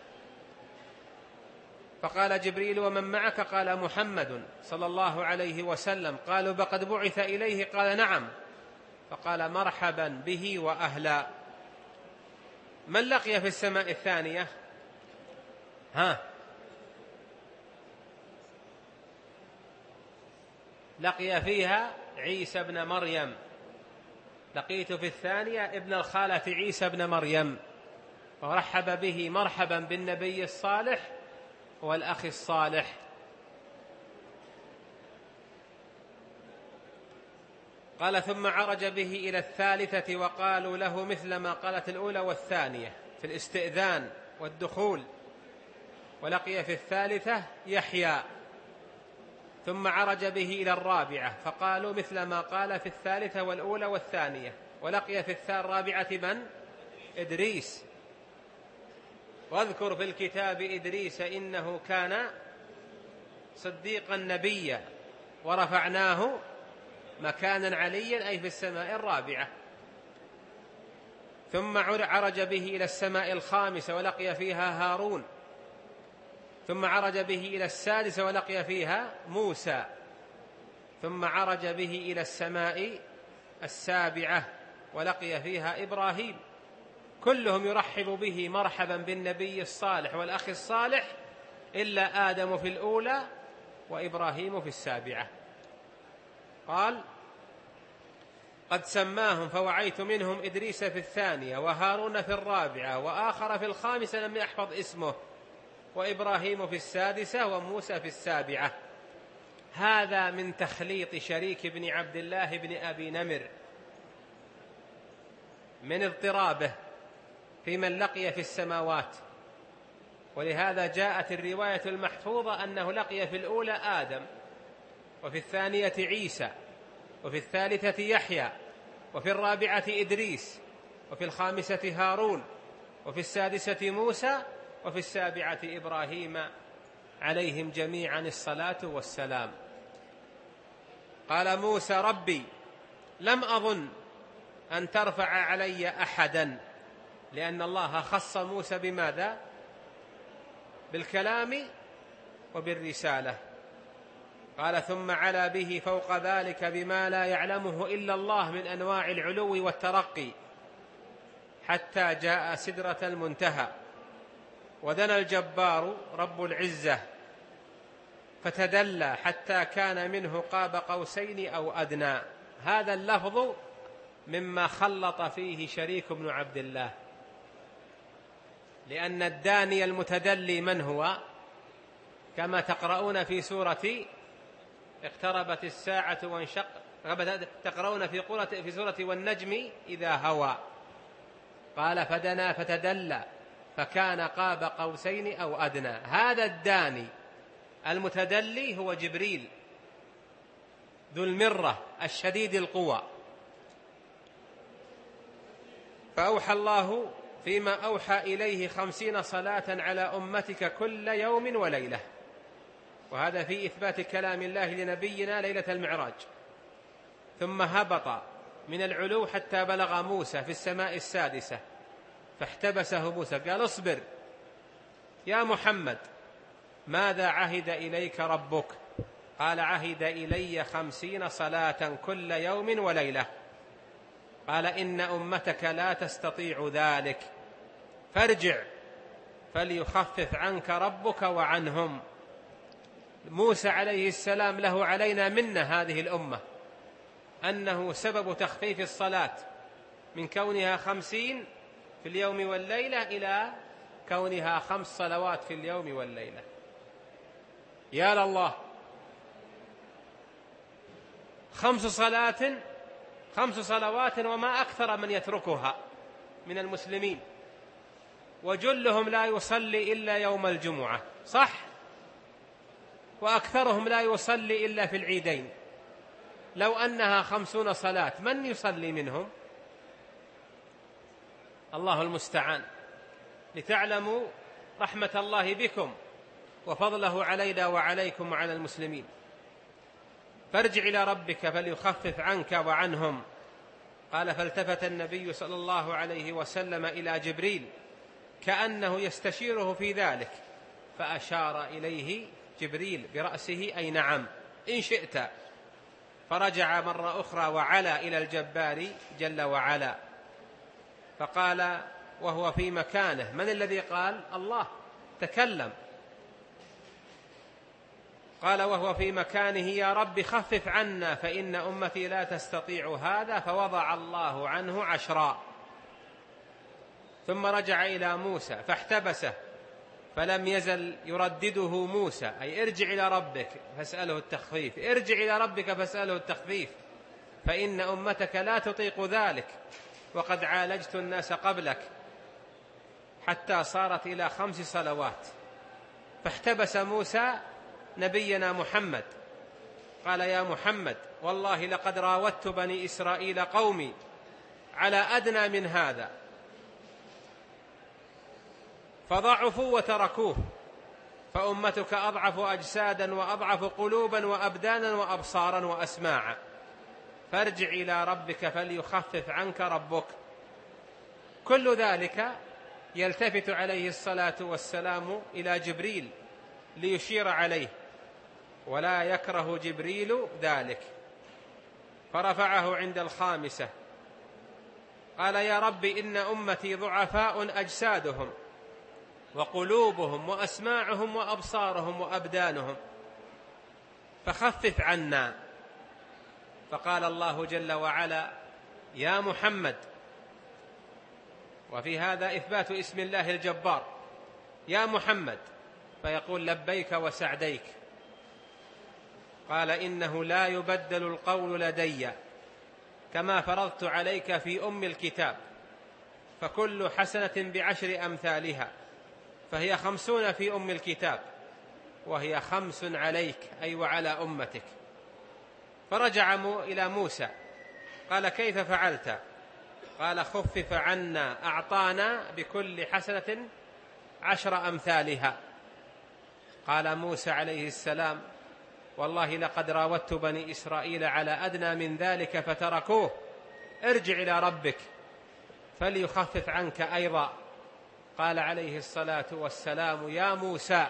فقال جبريل ومن معك؟ قال محمد صلى الله عليه وسلم. قالوا بقد بعث إليه، قال نعم. فقال مرحبا به وأهلا. من لقي في السماء الثانية؟ ها لقي فيها عيسى ابن مريم، لقيت في الثانية ابن الخالة عيسى ابن مريم، ورحب به مرحبا بالنبي الصالح والأخ الصالح. قال ثم عرج به إلى الثالثة، وقالوا له مثل ما قالت الأولى والثانية في الاستئذان والدخول، ولقي في الثالثة يحيى. ثم عرج به إلى الرابعة، فقالوا مثل ما قال في الثالثة والأولى والثانية، ولقي في الرابعة من؟ إدريس. واذكر في الكتاب إدريس إنه كان صديقا نبيا ورفعناه مكانا عليا، أي في السماء الرابعة. ثم عرج به إلى السماء الخامسة، ولقي فيها هارون. ثم عرج به إلى السادسة، ولقي فيها موسى. ثم عرج به إلى السماء السابعة، ولقي فيها إبراهيم. كلهم يرحب به مرحبا بالنبي الصالح والأخ الصالح، إلا آدم في الأولى وإبراهيم في السابعة. قال قد سماهم فوعيت منهم إدريس في الثانية، وهارون في الرابعة، وآخر في الخامسة لم يحفظ اسمه، وإبراهيم في السادسة، وموسى في السابعة. هذا من تخليط شريك بن عبد الله بن أبي نمر من اضطرابه في من لقي في السماوات. ولهذا جاءت الرواية المحفوظة أنه لقي في الأولى آدم، وفي الثانية عيسى، وفي الثالثة يحيى، وفي الرابعة إدريس، وفي الخامسة هارون، وفي السادسة موسى، وفي السابعة إبراهيم عليهم جميعا الصلاة والسلام. قال موسى ربي لم أظن أن ترفع علي أحدا، لأن الله خص موسى بماذا؟ بالكلام وبالرسالة. قال ثم علا به فوق ذلك بما لا يعلمه إلا الله من أنواع العلو والترقي، حتى جاء سدرة المنتهى، ودنا الجبار رب العزة فتدلى حتى كان منه قاب قوسين أو أدنى. هذا اللفظ مما خلط فيه شريك بن عبد الله، لأن الداني المتدلي من هو؟ كما تقرؤون في سورة اقتربت الساعة وانشق، تقرؤون في قرة في سورة والنجم إذا هوى. قال فدنا فتدلى فكان قاب قوسين أو أدنى. هذا الداني المتدلي هو جبريل ذو المرة الشديد القوى. فأوحى الله فيما أوحى إليه خمسين صلاة على أمتك كل يوم وليلة، وهذا في إثبات كلام الله لنبينا ليلة المعراج. ثم هبط من العلو حتى بلغ موسى في السماء السادسة، فاحتبسه موسى قال اصبر يا محمد، ماذا عهد إليك ربك؟ قال عهد إلي خمسين صلاة كل يوم وليلة. قال إن أمتك لا تستطيع ذلك، فارجع فليخفف عنك ربك وعنهم. موسى عليه السلام له علينا منة هذه الأمة، أنه سبب تخفيف الصلاة من كونها خمسين في اليوم والليلة إلى كونها خمس صلوات في اليوم والليلة. يا لله، خمس صلاة خمس صلوات وما أكثر من يتركها من المسلمين، وجلهم لا يصلي إلا يوم الجمعة، صح؟ وأكثرهم لا يصلي إلا في العيدين. لو أنها خمسون صلاة من يصلي منهم؟ الله المستعان. لتعلموا رحمة الله بكم وفضله علينا وعليكم وعلى المسلمين. فارجع إلى ربك فليخفف عنك وعنهم. قال: فالتفت النبي صلى الله عليه وسلم إلى جبريل كأنه يستشيره في ذلك، فأشار إليه جبريل برأسه أي نعم إن شئت. فرجع مرة أخرى وعلا إلى الجبار جل وعلا، فقال وهو في مكانه: من الذي قال؟ الله تكلم. قال وهو في مكانه: يا رب خفف عنا فإن أمتي لا تستطيع هذا، فوضع الله عنه عشرا. ثم رجع إلى موسى فاحتبسه، فلم يزل يردده موسى، أي ارجع إلى ربك فاسأله التخفيف، ارجع إلى ربك فاسأله التخفيف، فإن أمتك لا تطيق ذلك، وقد عالجت الناس قبلك، حتى صارت إلى خمس صلوات. فاحتبس موسى نبينا محمد، قال: يا محمد والله لقد راودت بني إسرائيل قومي على أدنى من هذا فضعفوا وتركوه، فأمتك أضعف أجسادا وأضعف قلوبا وأبدانا وأبصارا وأسماعا، فارجع إلى ربك فليخفف عنك ربك. كل ذلك يلتفت عليه الصلاة والسلام إلى جبريل ليشير عليه، ولا يكره جبريل ذلك، فرفعه عند الخامسة. قال: يا رب إن أمتي ضعفاء أجسادهم وقلوبهم وأسماعهم وأبصارهم وأبدانهم، فخفف عنا. فقال الله جل وعلا: يا محمد. وفي هذا إثبات اسم الله الجبار، يا محمد، فيقول: لبيك وسعديك. قال: إنه لا يبدل القول لدي، كما فرضت عليك في أم الكتاب، فكل حسنة بعشر أمثالها، فهي خمسون في أم الكتاب، وهي خمس عليك أي وعلى أمتك. فرجع إلى موسى قال: كيف فعلت؟ قال: خفف عنا، أعطانا بكل حسنة عشر أمثالها. قال موسى عليه السلام: والله لقد راودت بني إسرائيل على أدنى من ذلك فتركوه، ارجع إلى ربك فليخفف عنك أيضا. قال عليه الصلاة والسلام: يا موسى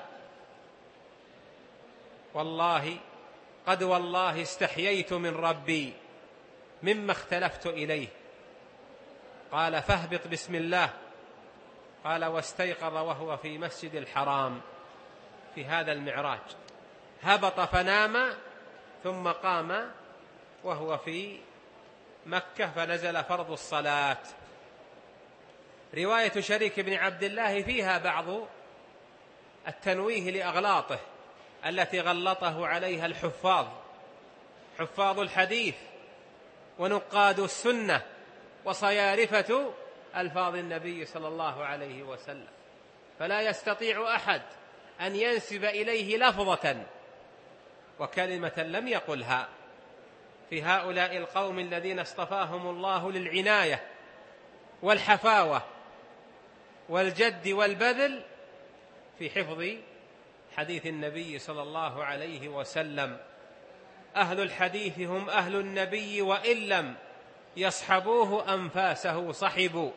والله قد والله استحييت من ربي مما اختلفت إليه. قال: فاهبط بسم الله. قال: واستيقظ وهو في مسجد الحرام في هذا المعراج، هبط فنام ثم قام وهو في مكة فنزل فرض الصلاة. رواية شريك بن عبد الله فيها بعض التنويه لأغلاطه التي غلطه عليها الحفاظ، حفاظ الحديث ونقاد السنة وصيارفة ألفاظ النبي صلى الله عليه وسلم، فلا يستطيع أحد أن ينسب إليه لفظة وكلمة لم يقلها. في هؤلاء القوم الذين اصطفاهم الله للعناية والحفاوة والجد والبذل في حفظ حديث النبي صلى الله عليه وسلم. أهل الحديث هم أهل النبي، وإن لم يصحبوه أنفاسه صحبوا.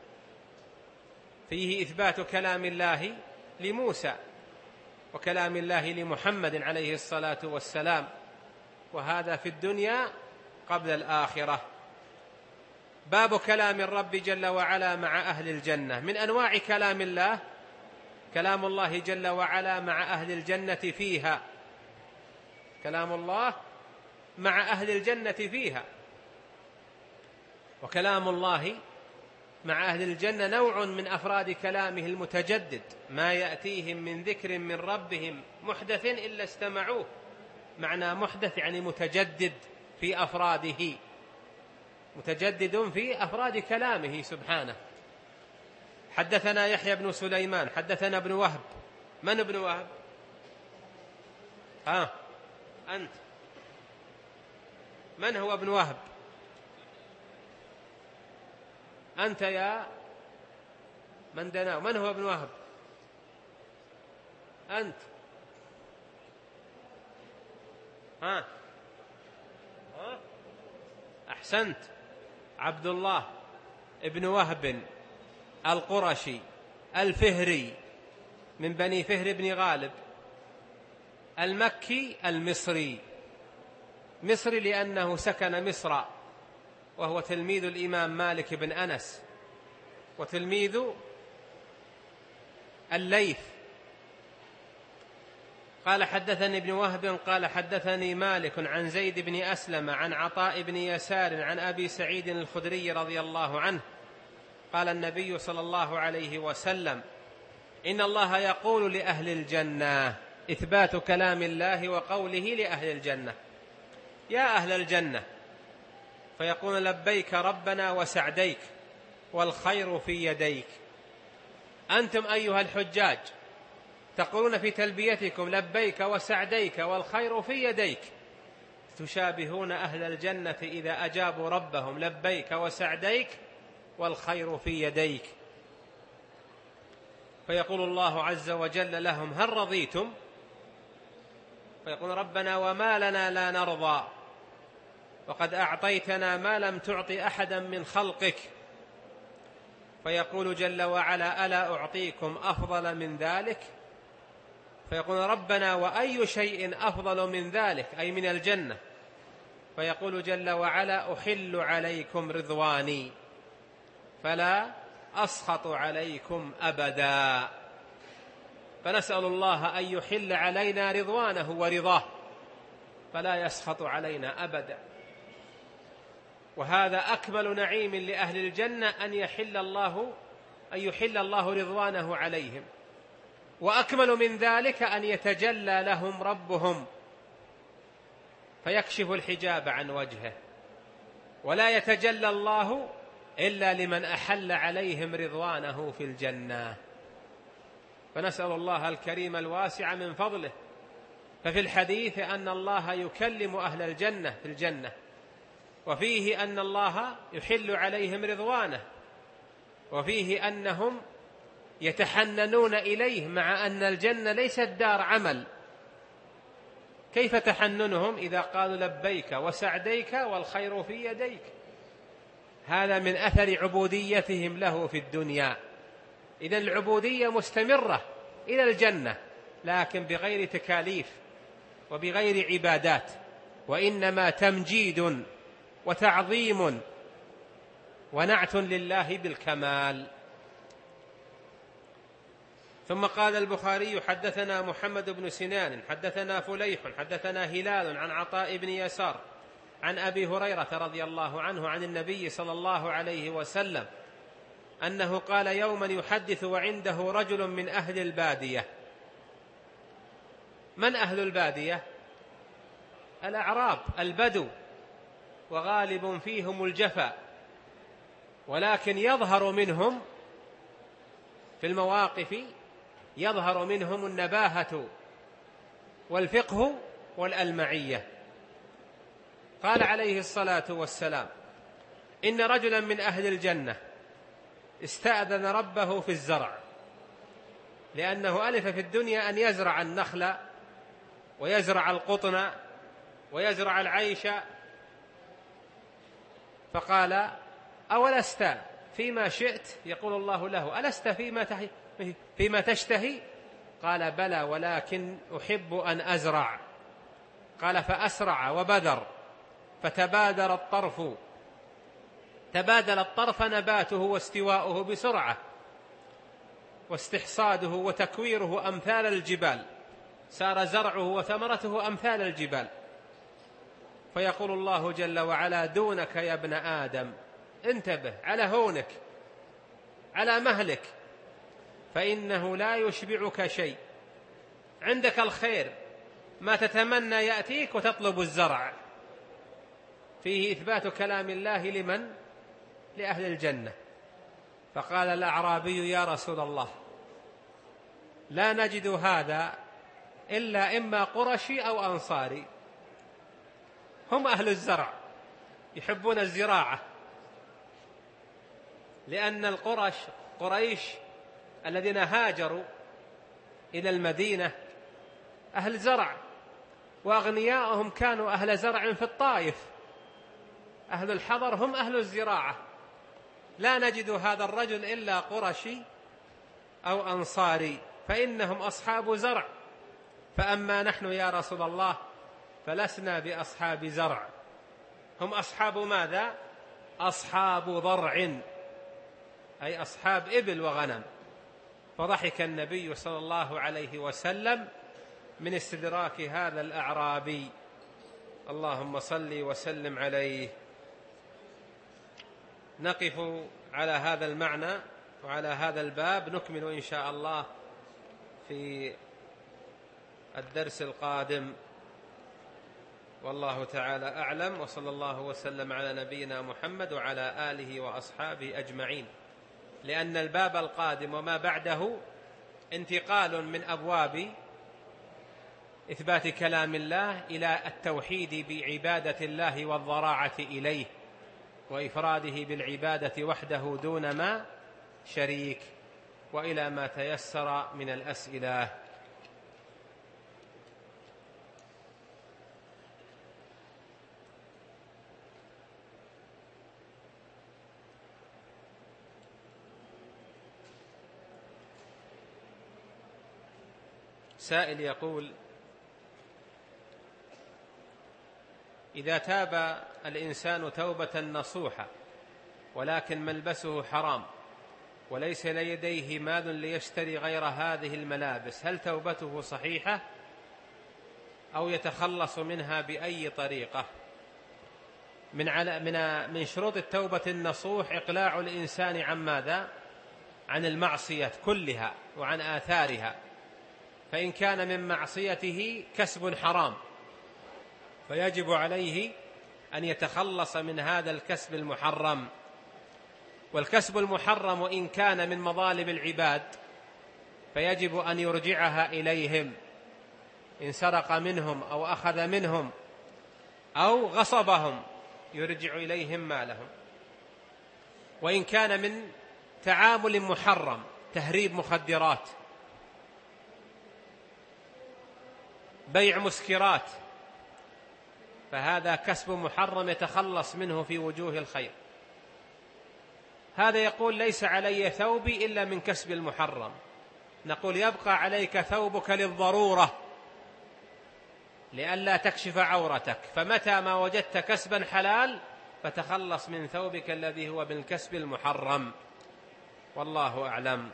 فيه إثبات كلام الله لموسى وكلام الله لمحمد عليه الصلاة والسلام، وهذا في الدنيا قبل الآخرة. باب كلام الرب جل وعلا مع أهل الجنة. من أنواع كلام الله كلام الله جل وعلا مع أهل الجنة فيها، كلام الله مع أهل الجنة فيها. وكلام الله مع أهل الجنة نوع من أفراد كلامه المتجدد، ما يأتيهم من ذكر من ربهم محدث إلا استمعوه. معنى محدث يعني متجدد في أفراده، متجدد في أفراد كلامه سبحانه. حدثنا يحيى بن سليمان حدثنا ابن وهب. من ابن وهب؟ ها أنت، من هو ابن وهب؟ أنت يا من دنا، من هو ابن وهب؟ أنت. ها ها أحسنت، عبد الله ابن وهب القرشي الفهري من بني فهر بن غالب المكي المصري. مصري لأنه سكن مصر، وهو تلميذ الإمام مالك بن أنس وتلميذ الليث. قال حدثني ابن وهب قال حدثني مالك عن زيد بن أسلم عن عطاء بن يسار عن أبي سعيد الخدري رضي الله عنه قال النبي صلى الله عليه وسلم: إن الله يقول لأهل الجنة، إثبات كلام الله وقوله لأهل الجنة: يا أهل الجنة، فيقول: لبيك ربنا وسعديك والخير في يديك. أنتم أيها الحجاج تقولون في تلبيتكم: لبيك وسعديك والخير في يديك، تشابهون أهل الجنة إذا أجابوا ربهم: لبيك وسعديك والخير في يديك. فيقول الله عز وجل لهم: هل رضيتم؟ فيقول: ربنا وما لنا لا نرضى، وقد أعطيتنا ما لم تعط أحدا من خلقك. فيقول جل وعلا: ألا أعطيكم أفضل من ذلك؟ فيقول: ربنا وأي شيء أفضل من ذلك، أي من الجنة؟ فيقول جل وعلا: أحل عليكم رضواني فلا أسخط عليكم أبدا. فنسأل الله أن يحل علينا رضوانه ورضاه فلا يسخط علينا أبدا. وهذا أكمل نعيم لأهل الجنة، أن يحل الله أن يحل الله رضوانه عليهم. وأكمل من ذلك أن يتجلى لهم ربهم فيكشف الحجاب عن وجهه، ولا يتجلى الله إلا لمن أحل عليهم رضوانه في الجنة. فنسأل الله الكريم الواسع من فضله. ففي الحديث أن الله يكلم أهل الجنة في الجنة، وفيه أن الله يحل عليهم رضوانه، وفيه أنهم يتحننون إليه، مع أن الجنة ليست دار عمل. كيف تحننهم إذا قالوا: لبيك وسعديك والخير في يديك؟ هذا من أثر عبوديتهم له في الدنيا. إذن العبودية مستمرة إلى الجنة، لكن بغير تكاليف وبغير عبادات، وإنما تمجيد وتعظيم ونعت لله بالكمال. ثم قال البخاري: حدثنا محمد بن سنان حدثنا فليح حدثنا هلال عن عطاء بن يسار عن أبي هريرة رضي الله عنه عن النبي صلى الله عليه وسلم أنه قال: يوما يحدث وعنده رجل من أهل البادية. من أهل البادية؟ الأعراب، البدو، وغالب فيهم الجفا، ولكن يظهر منهم في المواقف يظهر منهم النباهة والفقه والألمعية. قال عليه الصلاة والسلام: إن رجلا من أهل الجنة استأذن ربه في الزرع، لأنه ألف في الدنيا أن يزرع النخل ويزرع القطن ويزرع العيش، فقال: أولست فيما شئت؟ يقول الله له: ألست فيما, تحي فيما تشتهي؟ قال: بلى، ولكن أحب أن أزرع. قال: فأسرع وبذر، فتبادر الطرف تبادل الطرف نباته واستواؤه بسرعة، واستحصاده وتكويره أمثال الجبال، صار زرعه وثمرته أمثال الجبال. فيقول الله جل وعلا: دونك يا ابن آدم انتبه على هونك على مهلك، فإنه لا يشبعك شيء. عندك الخير ما تتمنى يأتيك وتطلب الزرع، فيه إثبات كلام الله لمن؟ لأهل الجنة. فقال الأعرابي يا رسول الله لا نجد هذا إلا إما قرشي أو أنصاري، هم أهل الزرع يحبون الزراعة، لأن القرش قريش الذين هاجروا إلى المدينة أهل زرع، وأغنياءهم كانوا أهل زرع في الطائف، أهل الحضر هم أهل الزراعة. لا نجد هذا الرجل إلا قرشي أو أنصاري، فإنهم أصحاب زرع، فأما نحن يا رسول الله فلسنا بأصحاب زرع، هم أصحاب ماذا؟ أصحاب ضرع، أي أصحاب إبل وغنم. فضحك النبي صلى الله عليه وسلم من استدراك هذا الأعرابي، اللهم صل وسلم عليه. نقف على هذا المعنى وعلى هذا الباب، نكمل إن شاء الله في الدرس القادم، والله تعالى أعلم، وصلى الله وسلم على نبينا محمد وعلى آله وأصحابه أجمعين. لأن الباب القادم وما بعده انتقال من أبواب إثبات كلام الله إلى التوحيد بعبادة الله والضراعة إليه وإفراده بالعبادة وحده دون ما شريك، وإلى ما تيسر من الأسئلة. سائل يقول: إذا تاب الإنسان توبة نصوحة ولكن ملبسه حرام وليس لديه مال ليشتري غير هذه الملابس، هل توبته صحيحة أو يتخلص منها بأي طريقة؟ من من من شروط التوبة النصوح إقلاع الإنسان عن ماذا؟ عن المعصية كلها وعن آثارها. فإن كان من معصيته كسب حرام فيجب عليه أن يتخلص من هذا الكسب المحرم. والكسب المحرم وإن كان من مظالم العباد فيجب أن يرجعها إليهم، إن سرق منهم أو أخذ منهم أو غصبهم يرجع إليهم مالهم. وإن كان من تعامل محرم، تهريب مخدرات، بيع مسكرات، فهذا كسب محرم يتخلص منه في وجوه الخير. هذا يقول: ليس علي ثوبي إلا من كسب المحرم. نقول: يبقى عليك ثوبك للضرورة لئلا تكشف عورتك، فمتى ما وجدت كسبا حلال فتخلص من ثوبك الذي هو بالكسب المحرم، والله أعلم.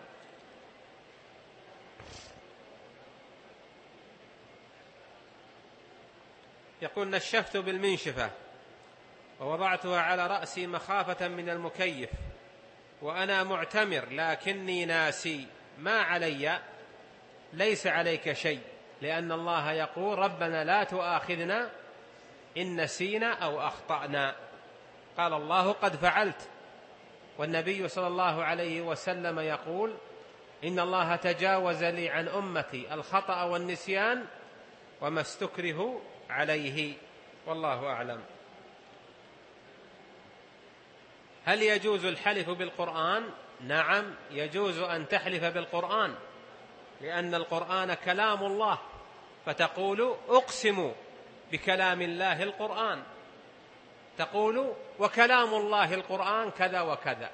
يقول: نشفت بالمنشفة ووضعتها على رأسي مخافة من المكيف وأنا معتمر لكني ناسي، ما علي؟ ليس عليك شيء، لأن الله يقول: ربنا لا تؤاخذنا إن نسينا أو أخطأنا. قال الله: قد فعلت. والنبي صلى الله عليه وسلم يقول: إن الله تجاوز لي عن أمتي الخطأ والنسيان وما استكره عليه، والله أعلم. هل يجوز الحلف بالقرآن؟ نعم، يجوز أن تحلف بالقرآن، لأن القرآن كلام الله، فتقول: أقسم بكلام الله القرآن، تقول: وكلام الله القرآن كذا وكذا،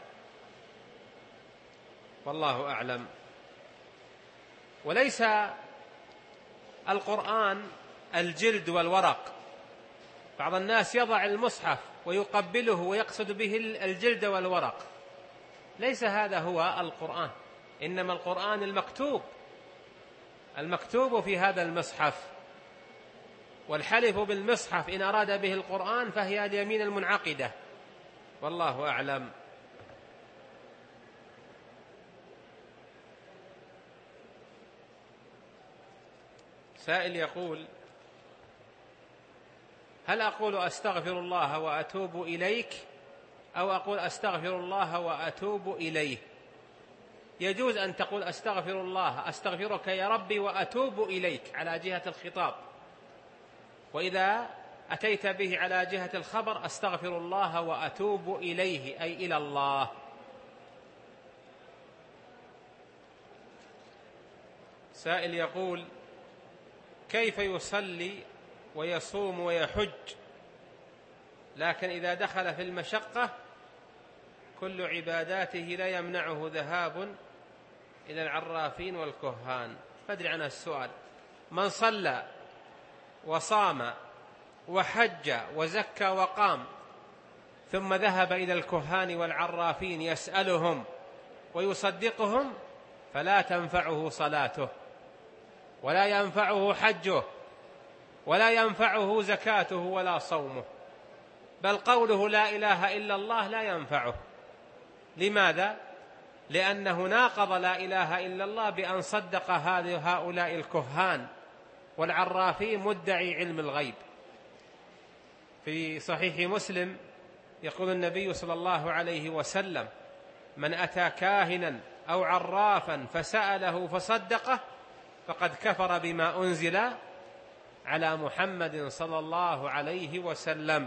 والله أعلم. وليس القرآن الجلد والورق. بعض الناس يضع المصحف ويقبله ويقصد به الجلد والورق، ليس هذا هو القرآن، إنما القرآن المكتوب المكتوب في هذا المصحف. والحلف بالمصحف إن أراد به القرآن فهي اليمين المنعقدة، والله أعلم. سائل يقول: هل أقول أستغفر الله وأتوب إليك أو أقول أستغفر الله وأتوب إليه؟ يجوز أن تقول أستغفر الله، أستغفرك يا ربي وأتوب إليك على جهة الخطاب، وإذا أتيت به على جهة الخبر أستغفر الله وأتوب إليه أي إلى الله. سائل يقول: كيف يصلي ويصوم ويحج لكن إذا دخل في المشقة كل عباداته لا يمنعه ذهاب إلى العرافين والكهان؟ فادري عن السؤال. من صلى وصام وحج وزكى وقام ثم ذهب إلى الكهان والعرافين يسألهم ويصدقهم فلا تنفعه صلاته ولا ينفعه حجه ولا ينفعه زكاته ولا صومه، بل قوله لا إله إلا الله لا ينفعه. لماذا؟ لأنه ناقض لا إله إلا الله بأن صدق هؤلاء الكهان والعرافين مدعي علم الغيب. في صحيح مسلم يقول النبي صلى الله عليه وسلم: من أتى كاهنا أو عرافا فسأله فصدقه فقد كفر بما أنزل على محمد صلى الله عليه وسلم.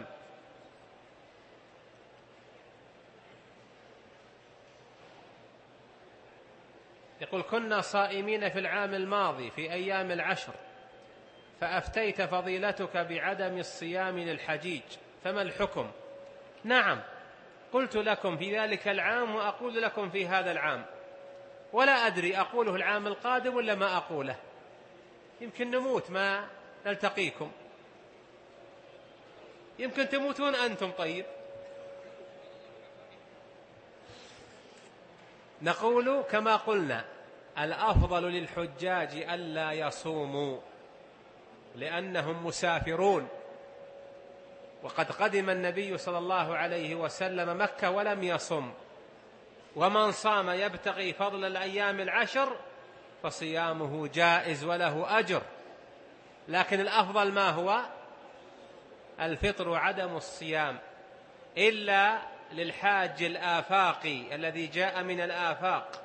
يقول: كنا صائمين في العام الماضي في أيام العشر فأفتيت فضيلتك بعدم الصيام للحجيج، فما الحكم؟ نعم، قلت لكم في ذلك العام وأقول لكم في هذا العام، ولا أدري أقوله العام القادم ولا ما أقوله، يمكن نموت ما نلتقيكم، يمكن تموتون أنتم. طيب، نقول كما قلنا: الأفضل للحجاج ألا يصوموا لأنهم مسافرون، وقد قدم النبي صلى الله عليه وسلم مكة ولم يصم، ومن صام يبتغي فضل الأيام العشر فصيامه جائز وله أجر، لكن الأفضل ما هو؟ الفطر وعدم الصيام، إلا للحاج الآفاقي الذي جاء من الآفاق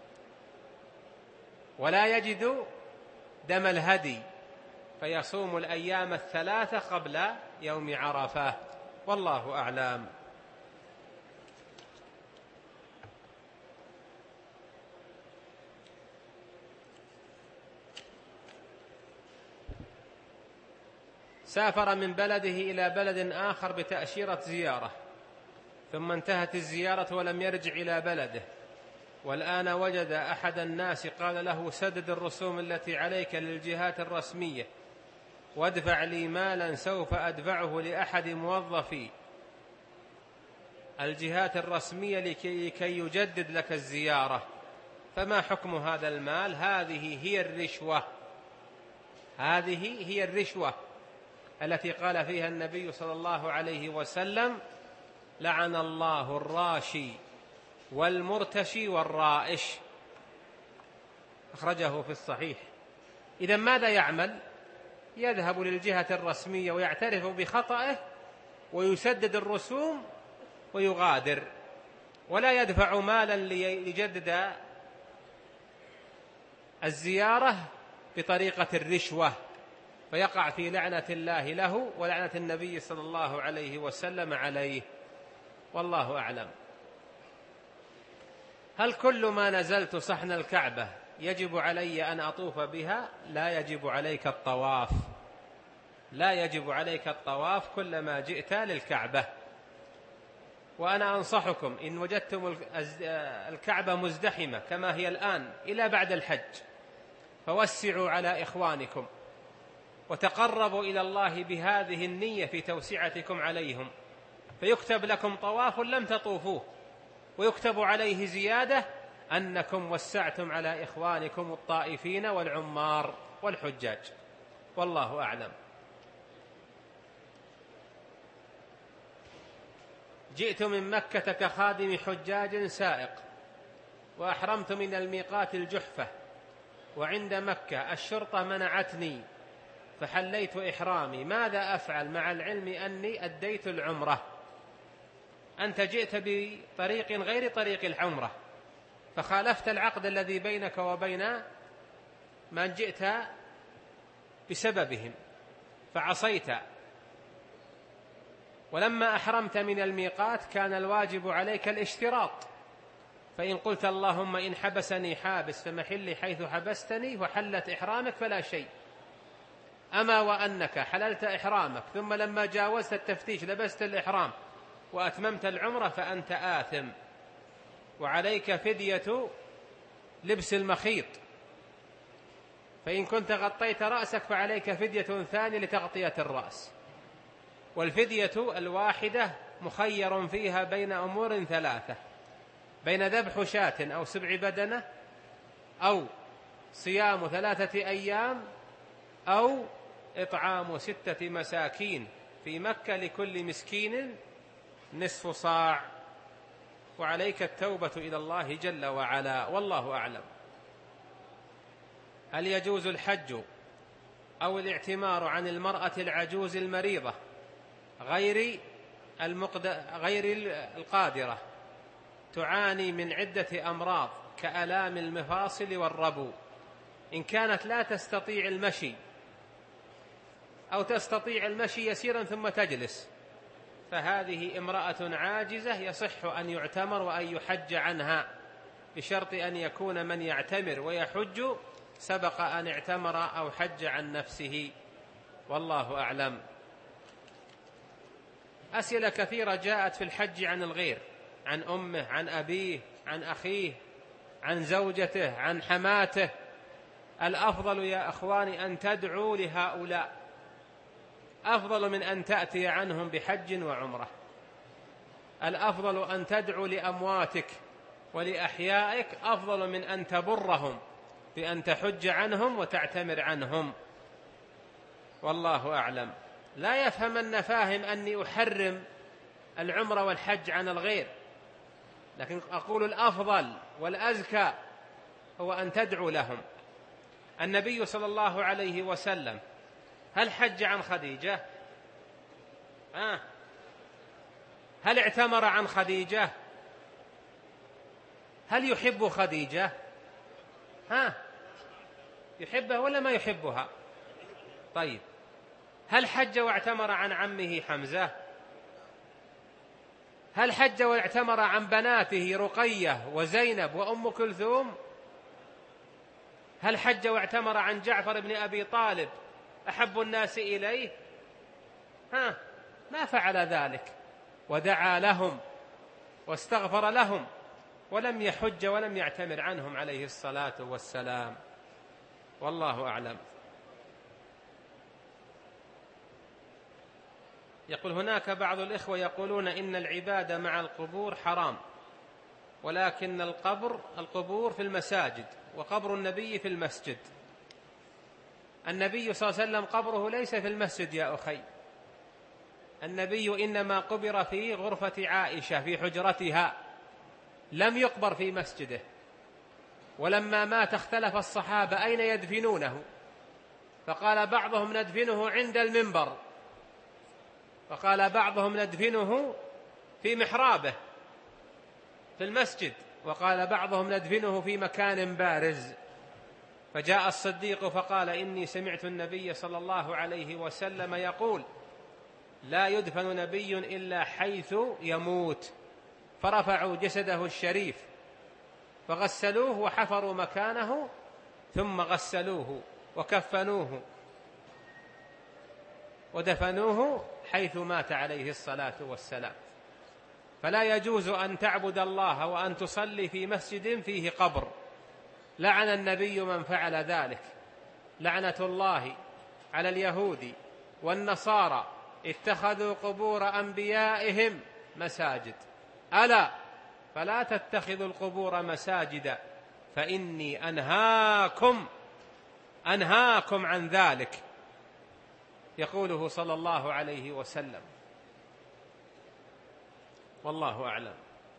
ولا يجد دم الهدي فيصوم الأيام الثلاثة قبل يوم عرفة، والله أعلم. سافر من بلده إلى بلد آخر بتأشيرة زيارة، ثم انتهت الزيارة ولم يرجع إلى بلده، والآن وجد أحد الناس قال له: سدد الرسوم التي عليك للجهات الرسمية وادفع لي مالا سوف أدفعه لأحد موظفي الجهات الرسمية لكي يجدد لك الزيارة، فما حكم هذا المال؟ هذه هي الرشوة، هذه هي الرشوة التي قال فيها النبي صلى الله عليه وسلم: لعن الله الراشي والمرتشي والرائش، أخرجه في الصحيح. إذن ماذا يعمل؟ يذهب للجهة الرسمية ويعترف بخطئه ويسدد الرسوم ويغادر، ولا يدفع مالا ليجدد الزيارة بطريقة الرشوة، فيقع في لعنة الله له ولعنة النبي صلى الله عليه وسلم عليه، والله أعلم. هل كل ما نزلت صحن الكعبة يجب علي أن أطوف بها؟ لا يجب عليك الطواف، لا يجب عليك الطواف كلما جئت للكعبة. وأنا أنصحكم إن وجدتم الكعبة مزدحمة كما هي الآن إلى بعد الحج فوسعوا على إخوانكم وتقربوا إلى الله بهذه النية في توسعتكم عليهم، فيكتب لكم طواف لم تطوفوه، ويكتب عليه زيادة أنكم وسعتم على إخوانكم الطائفين والعمار والحجاج، والله أعلم. جئت من مكة كخادم حجاج سائق، وأحرمت من الميقات الجحفة، وعند مكة الشرطة منعتني فحليت إحرامي، ماذا أفعل مع العلم أني أديت العمرة؟ أنت جئت بطريق غير طريق العمرة، فخالفت العقد الذي بينك وبين من جئت بسببهم فعصيت. ولما أحرمت من الميقات كان الواجب عليك الاشتراط، فإن قلت اللهم إن حبسني حابس فمحلي حيث حبستني وحلت إحرامك فلا شيء. أما وأنك حللت إحرامك ثم لما جاوزت التفتيش لبست الإحرام وأتممت العمرة فأنت آثم، وعليك فدية لبس المخيط، فإن كنت غطيت رأسك فعليك فدية ثانية لتغطية الرأس. والفدية الواحدة مخير فيها بين أمور ثلاثة: بين ذبح شاة أو سبع بدنة، أو صيام ثلاثة أيام، أو إطعام ستة مساكين في مكة لكل مسكين نصف صاع. وعليك التوبة إلى الله جل وعلا، والله أعلم. هل يجوز الحج أو الاعتمار عن المرأة العجوز المريضة غير المقد... غير القادرة تعاني من عدة أمراض كآلام المفاصل والربو، إن كانت لا تستطيع المشي أو تستطيع المشي يسيرا ثم تجلس، فهذه امرأة عاجزة يصح أن يعتمر وأن يحج عنها، بشرط أن يكون من يعتمر ويحج سبق أن اعتمر أو حج عن نفسه، والله أعلم. أسئلة كثيرة جاءت في الحج عن الغير، عن أمه، عن أبيه، عن أخيه، عن زوجته، عن حماته. الأفضل يا أخواني أن تدعوا لهؤلاء، أفضل من أن تأتي عنهم بحج وعمرة. الأفضل أن تدعو لأمواتك ولأحيائك، أفضل من أن تبرهم بأن تحج عنهم وتعتمر عنهم، والله أعلم. لا يفهمن فاهم أني أحرم العمرة والحج عن الغير، لكن أقول الأفضل والأزكى هو أن تدعو لهم. النبي صلى الله عليه وسلم هل حج عن خديجة؟ آه. هل اعتمر عن خديجة؟ هل يحب خديجة؟ ها، يحبها ولا ما يحبها؟ طيب، هل حج واعتمر عن عمه حمزة؟ هل حج واعتمر عن بناته رقية وزينب وأم كلثوم؟ هل حج واعتمر عن جعفر بن أبي طالب أحب الناس إليه؟ ها، ما فعل ذلك، ودعا لهم واستغفر لهم، ولم يحج ولم يعتمر عنهم عليه الصلاة والسلام، والله أعلم. يقول هناك بعض الإخوة يقولون إن العبادة مع القبور حرام، ولكن القبر القبور في المساجد وقبر النبي في المسجد. النبي صلى الله عليه وسلم قبره ليس في المسجد يا أخي، النبي إنما قبر في غرفة عائشة في حجرتها، لم يقبر في مسجده. ولما مات اختلف الصحابة أين يدفنونه، فقال بعضهم ندفنه عند المنبر، وقال بعضهم ندفنه في محرابه في المسجد، وقال بعضهم ندفنه في مكان بارز. فجاء الصديق فقال إني سمعت النبي صلى الله عليه وسلم يقول لا يدفن نبي إلا حيث يموت، فرفعوا جسده الشريف فغسلوه وحفروا مكانه ثم غسلوه وكفنوه ودفنوه حيث مات عليه الصلاة والسلام. فلا يجوز أن تعبد الله وأن تصلي في مسجد فيه قبر، لعن النبي من فعل ذلك، لعنة الله على اليهود والنصارى اتخذوا قبور أنبيائهم مساجد، ألا فلا تتخذوا القبور مساجدا فإني أنهاكم أنهاكم عن ذلك، يقوله صلى الله عليه وسلم. والله أعلم.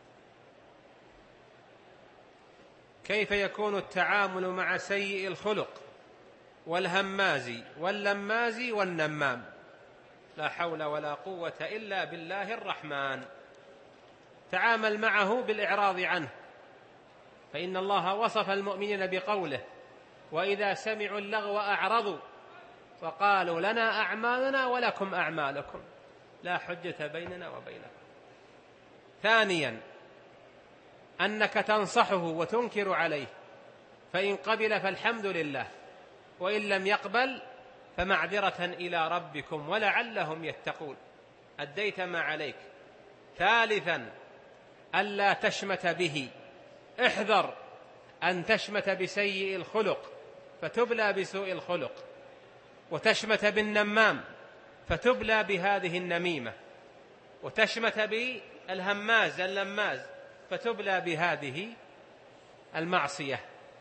كيف يكون التعامل مع سيء الخلق والهماز واللماز والنمام؟ لا حول ولا قوة إلا بالله الرحمن. تعامل معه بالإعراض عنه، فإن الله وصف المؤمنين بقوله: وإذا سمعوا اللغو أعرضوا وقالوا لنا أعمالنا ولكم أعمالكم لا حجة بيننا وبينكم. ثانيا أنك تنصحه وتنكر عليه، فإن قبل فالحمد لله، وإن لم يقبل فمعذرة إلى ربكم ولعلهم يتقون، أديت ما عليك. ثالثا ألا تشمت به، احذر أن تشمت بسيء الخلق فتبلى بسوء الخلق، وتشمت بالنمام فتبلى بهذه النميمة، وتشمت بالهماز اللماز فتبلى بهذه المعصية.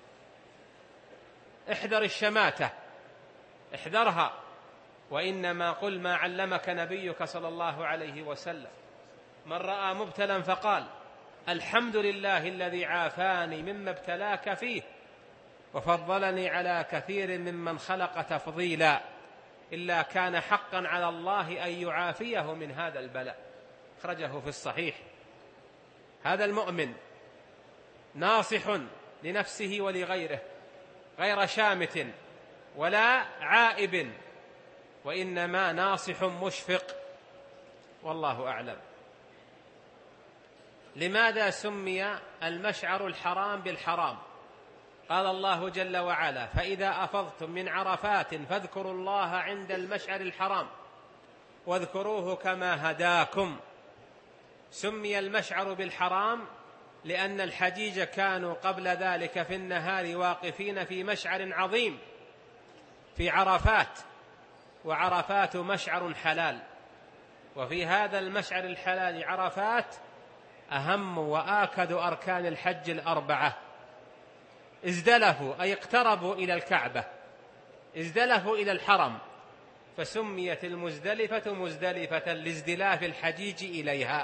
احذر الشماتة، احذرها، وإنما قل ما علمك نبيك صلى الله عليه وسلم: من رأى مبتلا فقال الحمد لله الذي عافاني مما ابتلاك فيه وفضلني على كثير ممن خلق تفضيلا، إلا كان حقا على الله أن يعافيه من هذا البلاء. أخرجه في الصحيح. هذا المؤمن ناصح لنفسه ولغيره، غير شامت ولا عائب، وإنما ناصح مشفق، والله أعلم. لماذا سمي المشعر الحرام بالحرام؟ قال الله جل وعلا: فإذا أفضتم من عرفات فاذكروا الله عند المشعر الحرام واذكروه كما هداكم. سمي المشعر بالحرام لأن الحجيج كانوا قبل ذلك في النهار واقفين في مشعر عظيم في عرفات، وعرفات مشعر حلال، وفي هذا المشعر الحلال عرفات أهم وآكد أركان الحج الأربعة. ازدلفوا أي اقتربوا إلى الكعبة، ازدلفوا إلى الحرم، فسميت المزدلفة مزدلفة لازدلاف الحجيج إليها.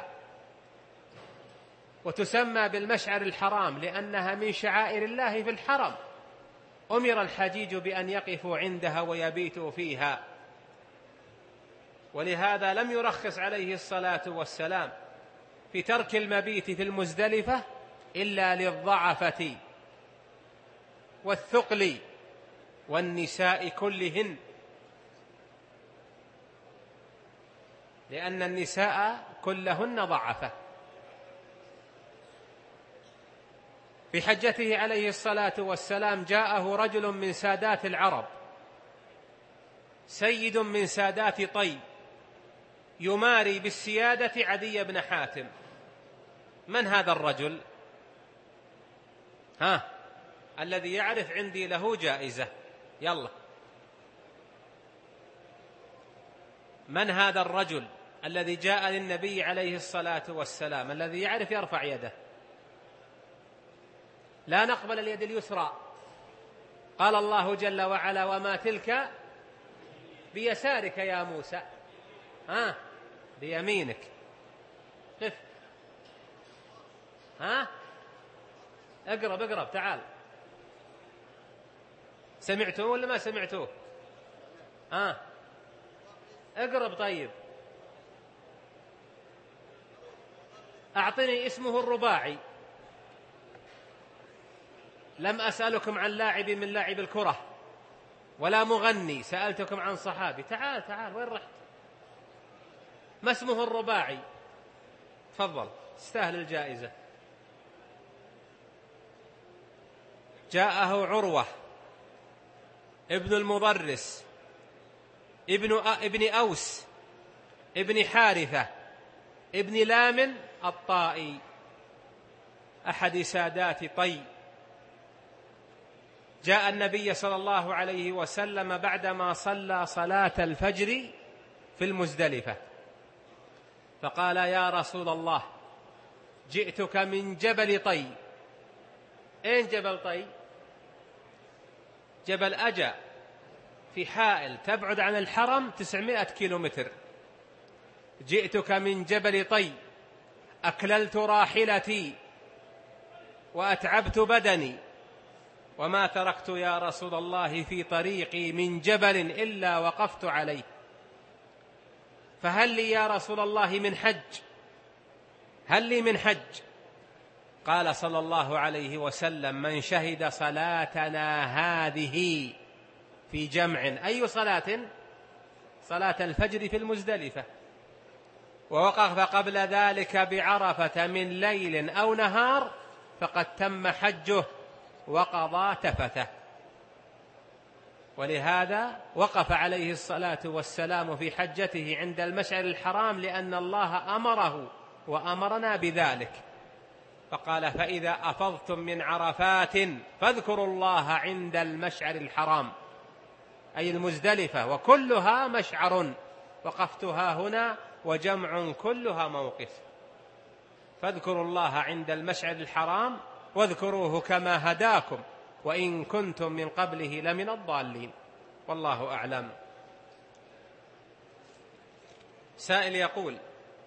وتسمى بالمشعر الحرام لأنها من شعائر الله في الحرم، أمر الحجيج بأن يقفوا عندها ويبيتوا فيها، ولهذا لم يرخص عليه الصلاة والسلام في ترك المبيت في المزدلفة إلا للضعفة والثقل والنساء كلهن، لأن النساء كلهن ضعفة. في حجته عليه الصلاة والسلام جاءه رجل من سادات العرب، سيد من سادات طي، يماري بالسيادة عدي بن حاتم. من هذا الرجل؟ ها، الذي يعرف عندي له جائزة. يلا، من هذا الرجل الذي جاء للنبي عليه الصلاة والسلام الذي يعرف يرفع يده؟ لا نقبل اليد اليسرى. قال الله جل وعلا: وما تلك بيسارك يا موسى. ها، بيمينك. قف. ها، اقرب اقرب، تعال. سمعتوه ولا ما سمعتوه؟ ها، اقرب. طيب، أعطني اسمه الرباعي. لم أسألكم عن لاعب من لاعب الكرة ولا مغني، سألتكم عن صحابي. تعال تعال، وين رحت؟ ما اسمه الرباعي؟ تفضل، تستاهل الجائزة. جاءه عروة ابن المضرس ابن ابن أوس ابن حارثة ابن لام الطائي، أحد سادات طي. جاء النبي صلى الله عليه وسلم بعدما صلى صلاة الفجر في المزدلفة، فقال: يا رسول الله، جئتك من جبل طي. أين جبل طي؟ جبل أجا في حائل تبعد عن الحرم تسعمائة كيلومتر. جئتك من جبل طي أكللت راحلتي وأتعبت بدني وما تركت يا رسول الله في طريقي من جبل إلا وقفت عليه، فهل لي يا رسول الله من حج؟ هل لي من حج؟ قال صلى الله عليه وسلم: من شهد صلاتنا هذه في جمع، أي صلاة؟ صلاة الفجر في المزدلفة، ووقف قبل ذلك بعرفة من ليل أو نهار، فقد تم حجه وقضى تفته. ولهذا وقف عليه الصلاة والسلام في حجته عند المشعر الحرام، لأن الله أمره وأمرنا بذلك، فقال: فإذا أفضتم من عرفات فاذكروا الله عند المشعر الحرام، أي المزدلفة، وكلها مشعر، وقفتها هنا وجمع كلها موقف، فاذكروا الله عند المشعر الحرام واذكروه كما هداكم وإن كنتم من قبله لمن الضالين، والله أعلم. سائل يقول: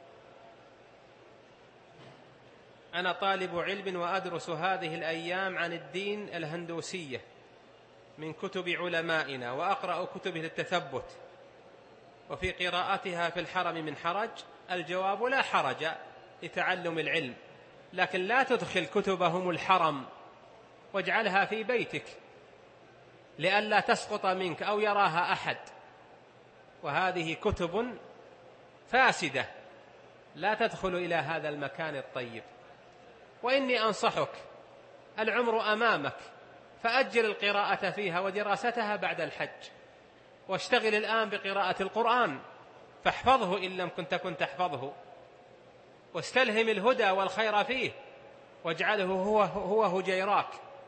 أنا طالب علم وأدرس هذه الأيام عن الدين الهندوسية من كتب علمائنا، وأقرأ كتب للتثبت، وفي قراءتها في الحرم من حرج؟ الجواب: لا حرج لتعلم العلم، لكن لا تدخل كتبهم الحرم واجعلها في بيتك لئلا تسقط منك أو يراها أحد، وهذه كتب فاسدة لا تدخل إلى هذا المكان الطيب. وإني أنصحك، العمر أمامك، فأجل القراءة فيها ودراستها بعد الحج، واشتغل الآن بقراءة القرآن، فاحفظه إن لم كنت تكن تحفظه، واستلهم الهدى والخير فيه، واجعله هو, هو هجيراك.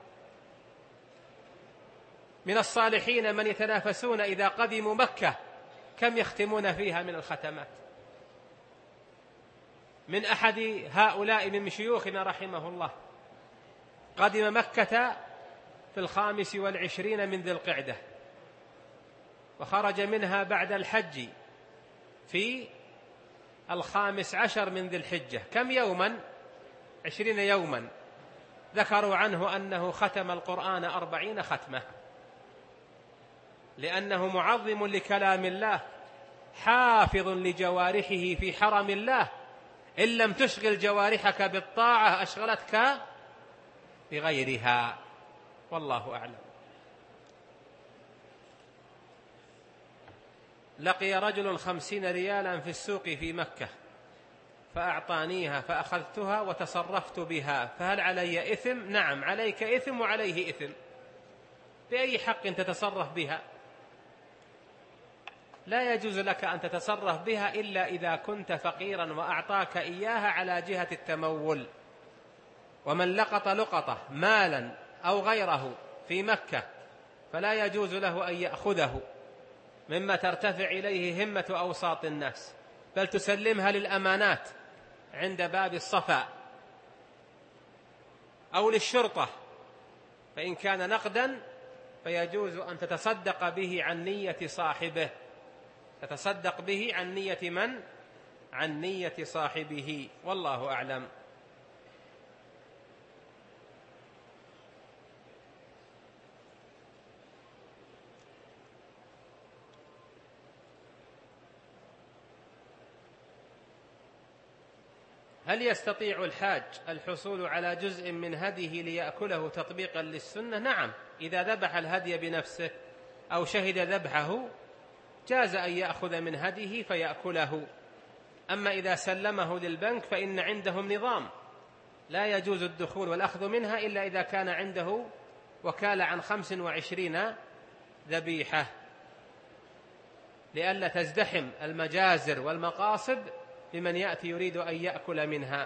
من الصالحين من يتنافسون إذا قدموا مكة كم يختمون فيها من الختمات. من أحد هؤلاء من شيوخنا رحمه الله قدم مكة في الخامس والعشرين من ذي القعدة، وخرج منها بعد الحج في الخامس عشر من ذي الحجة. كم يوما؟ عشرين يوما. ذكروا عنه أنه ختم القرآن أربعين ختمة، لأنه معظم لكلام الله، حافظ لجوارحه في حرم الله. إن لم تشغل جوارحك بالطاعة أشغلتك بغيرها، والله أعلم. لقي رجل خمسين ريالا في السوق في مكة فأعطانيها فأخذتها وتصرفت بها، فهل علي إثم؟ نعم، عليك إثم وعليه إثم. بأي حق تتصرف بها؟ لا يجوز لك أن تتصرف بها إلا إذا كنت فقيرا وأعطاك إياها على جهة التمول. ومن لقط لقطة مالا أو غيره في مكة فلا يجوز له أن يأخذه مما ترتفع إليه همة أوساط الناس، بل تسلمها للأمانات عند باب الصفا أو للشرطة، فإن كان نقدا فيجوز أن تتصدق به عن نية صاحبه، تتصدق به عن نية من؟ عن نية صاحبه، والله أعلم. هل يستطيع الحاج الحصول على جزء من هديه ليأكله تطبيقا للسنة؟ نعم، إذا ذبح الهدي بنفسه أو شهد ذبحه جاز أن يأخذ من هديه فيأكله. أما إذا سلمه للبنك فإن عندهم نظام لا يجوز الدخول والأخذ منها إلا إذا كان عنده وكالة عن خمس وعشرين ذبيحة، لئلا تزدحم المجازر والمقاصد بمن يأتي يريد أن يأكل منها.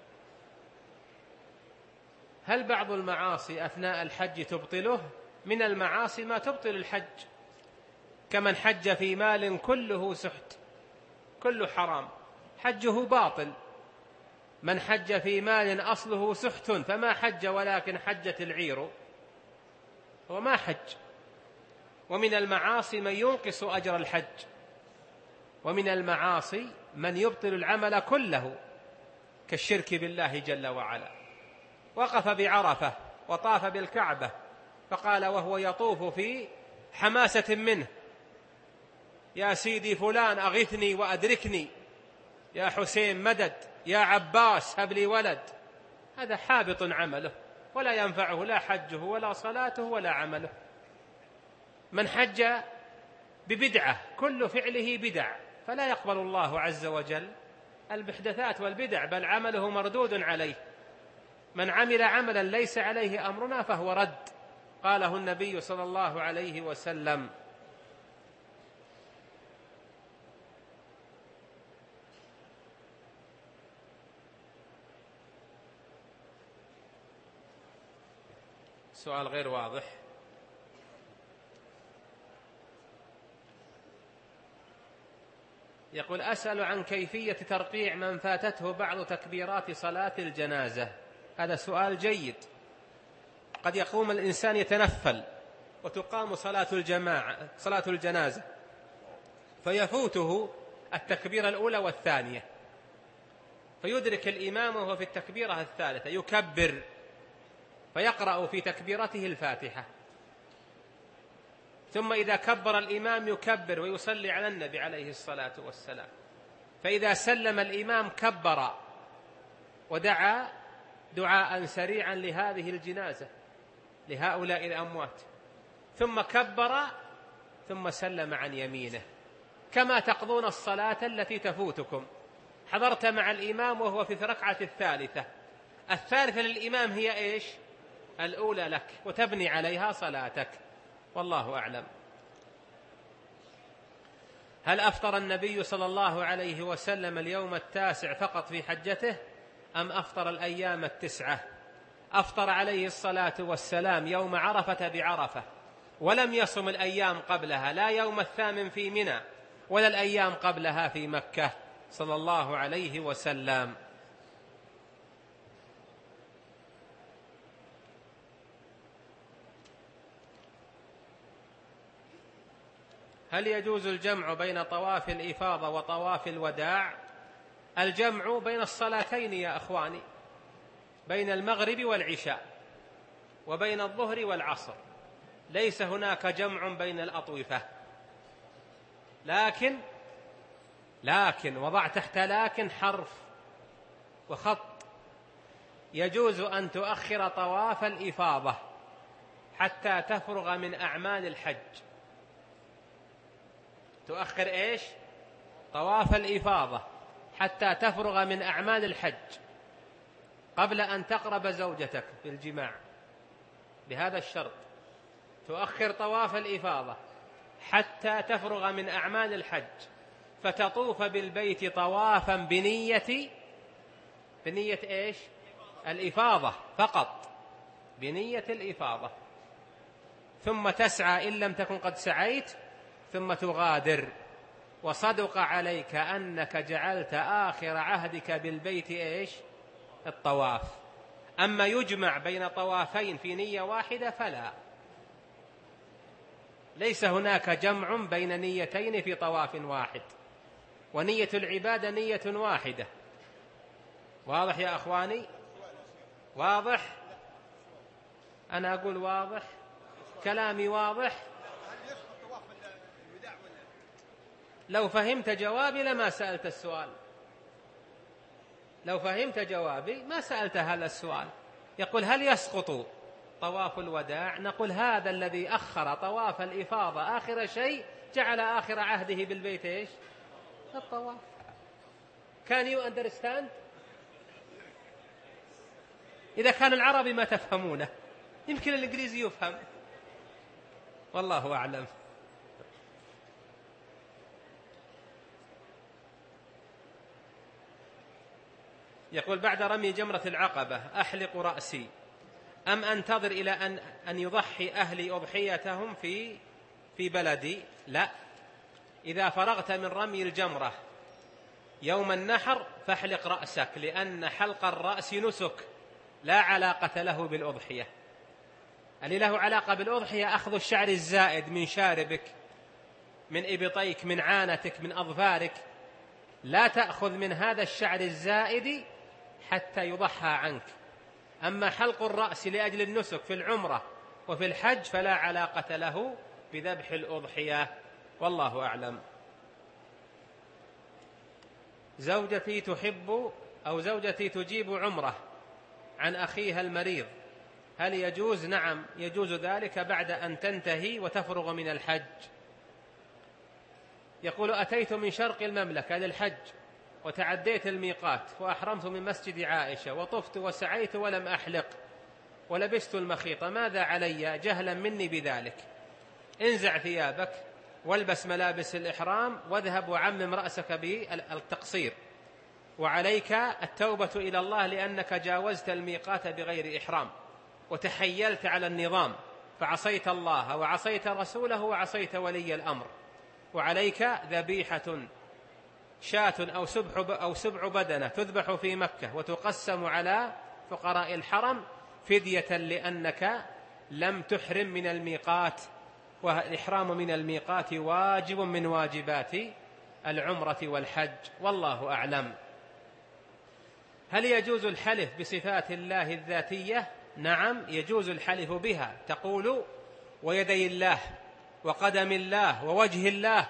هل بعض المعاصي أثناء الحج تبطله؟ من المعاصي ما تبطل الحج، كمن حج في مال كله سحت كله حرام حجه باطل. من حج في مال أصله سحت فما حج ولكن حجت العير وما حج. ومن المعاصي من ينقص أجر الحج، ومن المعاصي من يبطل العمل كله، كالشرك بالله جل وعلا. وقف بعرفة وطاف بالكعبة فقال وهو يطوف في حماسة منه: يا سيدي فلان أغثني وأدركني، يا حسين مدد، يا عباس هب لي ولد. هذا حابط عمله ولا ينفعه لا حجه ولا صلاته ولا عمله. من حج ببدعة كل فعله بدع، فلا يقبل الله عز وجل المحدثات والبدع، بل عمله مردود عليه. من عمل عملا ليس عليه أمرنا فهو رد، قاله النبي صلى الله عليه وسلم. سؤال غير واضح. يقول: أسأل عن كيفية ترقيع من فاتته بعض تكبيرات صلاة الجنازة. هذا سؤال جيد. قد يقوم الإنسان يتنفل وتقام صلاة الجماعة صلاة الجنازة فيفوته التكبيرة الأولى والثانية، فيدرك الإمام وهو في التكبيرة الثالثة يكبر فيقرأ في تكبيرته الفاتحة، ثم إذا كبر الإمام يكبر ويصلي على النبي عليه الصلاة والسلام، فإذا سلم الإمام كبر ودعا دعاء سريعا لهذه الجنازة لهؤلاء الأموات، ثم كبر ثم سلم عن يمينه، كما تقضون الصلاة التي تفوتكم. حضرت مع الإمام وهو في الركعة الثالثة، الثالثة للإمام هي إيش؟ الأولى لك، وتبني عليها صلاتك، والله أعلم. هل أفطر النبي صلى الله عليه وسلم اليوم التاسع فقط في حجته أم أفطر الأيام التسعة؟ أفطر عليه الصلاة والسلام يوم عرفة بعرفة، ولم يصم الأيام قبلها، لا يوم الثامن في منى ولا الأيام قبلها في مكة صلى الله عليه وسلم. هل يجوز الجمع بين طواف الإفاضة وطواف الوداع؟ الجمع بين الصلاتين يا أخواني، بين المغرب والعشاء وبين الظهر والعصر، ليس هناك جمع بين الأطوفة. لكن لكن وضع تحت لكن حرف وخط، يجوز أن تؤخر طواف الإفاضة حتى تفرغ من أعمال الحج. تؤخر إيش؟ طواف الإفاضة حتى تفرغ من أعمال الحج قبل أن تقرب زوجتك بالجماع، بهذا الشرط. تؤخر طواف الإفاضة حتى تفرغ من أعمال الحج، فتطوف بالبيت طوافا بنية بنية إيش؟ الإفاضة فقط، بنية الإفاضة، ثم تسعى إن لم تكن قد سعيت، ثم تغادر. وصدق عليك أنك جعلت آخر عهدك بالبيت إيش؟ الطواف. أما يجمع بين طوافين في نية واحدة فلا، ليس هناك جمع بين نيتين في طواف واحد، ونية العبادة نية واحدة. واضح يا أخواني؟ واضح؟ أنا أقول واضح؟ كلامي واضح؟ لو فهمت جوابي لما سألت السؤال، لو فهمت جوابي ما سألت هذا السؤال. يقول: هل يسقط طواف الوداع؟ نقول: هذا الذي أخر طواف الإفاضة آخر شيء جعل آخر عهده بالبيت إيش؟ الطواف. Can you understand؟ إذا كان العربي ما تفهمونه يمكن الإنجليزي يفهم، والله أعلم. يقول: بعد رمي جمرة العقبة أحلق رأسي أم أنتظر إلى أن أن يضحي أهلي أضحيتهم في في بلدي؟ لا، إذا فرغت من رمي الجمرة يوم النحر فاحلق رأسك، لأن حلق الرأس نسك لا علاقة له بالأضحية. اللي له علاقة بالأضحية أخذ الشعر الزائد من شاربك، من إبطيك، من عانتك، من أظفارك. لا تأخذ من هذا الشعر الزائد حتى يضحى عنك. أما حلق الرأس لأجل النسك في العمرة وفي الحج فلا علاقة له بذبح الأضحية، والله أعلم. زوجتي تحب أو زوجتي تجيب عمرة عن أخيها المريض، هل يجوز؟ نعم يجوز ذلك بعد أن تنتهي وتفرغ من الحج. يقول: أتيت من شرق المملكة للحج وتعديت الميقات وأحرمت من مسجد عائشة وطفت وسعيت ولم أحلق ولبست المخيط، ماذا علي جهلا مني بذلك؟ انزع ثيابك والبس ملابس الإحرام واذهب وعمم رأسك بالتقصير، وعليك التوبة إلى الله لأنك جاوزت الميقات بغير إحرام وتحيلت على النظام فعصيت الله وعصيت رسوله وعصيت ولي الأمر، وعليك ذبيحة شاة أو سبع أو سبع بدنة تذبح في مكة وتقسم على فقراء الحرم فدية لأنك لم تحرم من الميقات، والإحرام من الميقات واجب من واجبات العمرة والحج، والله أعلم. هل يجوز الحلف بصفات الله الذاتية؟ نعم يجوز الحلف بها، تقول: ويدي الله وقدم الله ووجه الله،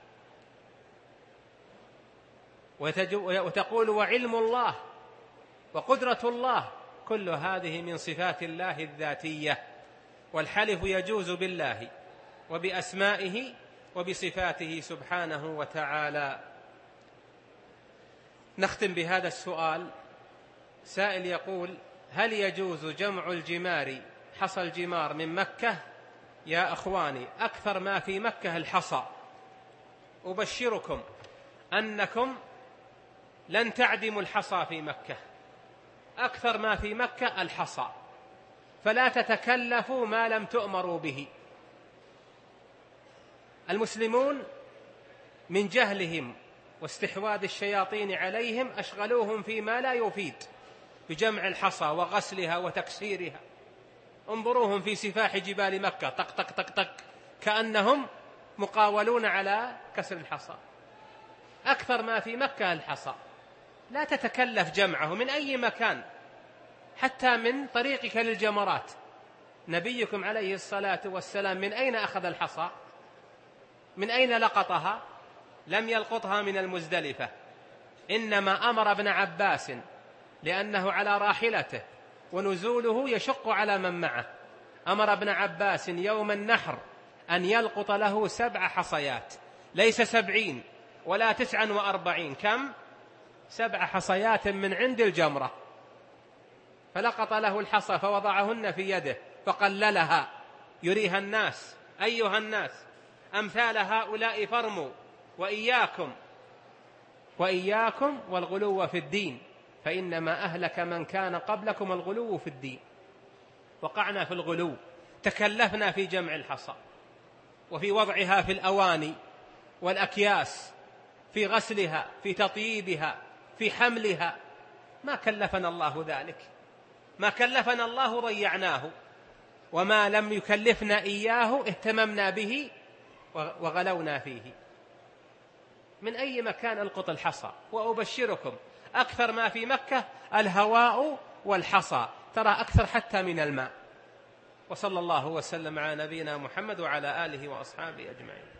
وتقول: وعلم الله وقدرة الله، كل هذه من صفات الله الذاتية، والحلف يجوز بالله وبأسمائه وبصفاته سبحانه وتعالى. نختم بهذا السؤال. سائل يقول: هل يجوز جمع الجمار حصى الجمار من مكة؟ يا أخواني، أكثر ما في مكة الحصى، أبشركم أنكم لن تعدموا الحصى في مكة، أكثر ما في مكة الحصى، فلا تتكلفوا ما لم تؤمروا به. المسلمون من جهلهم واستحواذ الشياطين عليهم أشغلوهم فيما لا يفيد بجمع الحصى وغسلها وتكسيرها. انظروهم في سفاح جبال مكة، طق طق طق طق، كأنهم مقاولون على كسر الحصى. أكثر ما في مكة الحصى، لا تتكلف جمعه من أي مكان، حتى من طريقك للجمرات. نبيكم عليه الصلاة والسلام من أين أخذ الحصى؟ من أين لقطها؟ لم يلقطها من المزدلفة، إنما أمر ابن عباس لأنه على راحلته ونزوله يشق على من معه، أمر ابن عباس يوم النحر أن يلقط له سبع حصيات، ليس سبعين ولا تسعا وأربعين، كم؟ سبع حصيات من عند الجمرة، فلقط له الحصى فوضعهن في يده فقللها يريها الناس: أيها الناس، أمثال هؤلاء فرموا، وإياكم وإياكم والغلو في الدين، فإنما أهلك من كان قبلكم الغلو في الدين. وقعنا في الغلو، تكلفنا في جمع الحصى وفي وضعها في الأواني والأكياس، في غسلها، في تطييبها، في حملها، ما كلفنا الله ذلك، ما كلفنا الله ضيعناه، وما لم يكلفنا إياه اهتممنا به وغلونا فيه. من أي مكان القط الحصى؟ وأبشركم أكثر ما في مكة الهواء والحصى، ترى أكثر حتى من الماء. وصلى الله وسلم على نبينا محمد وعلى آله وأصحابه أجمعين.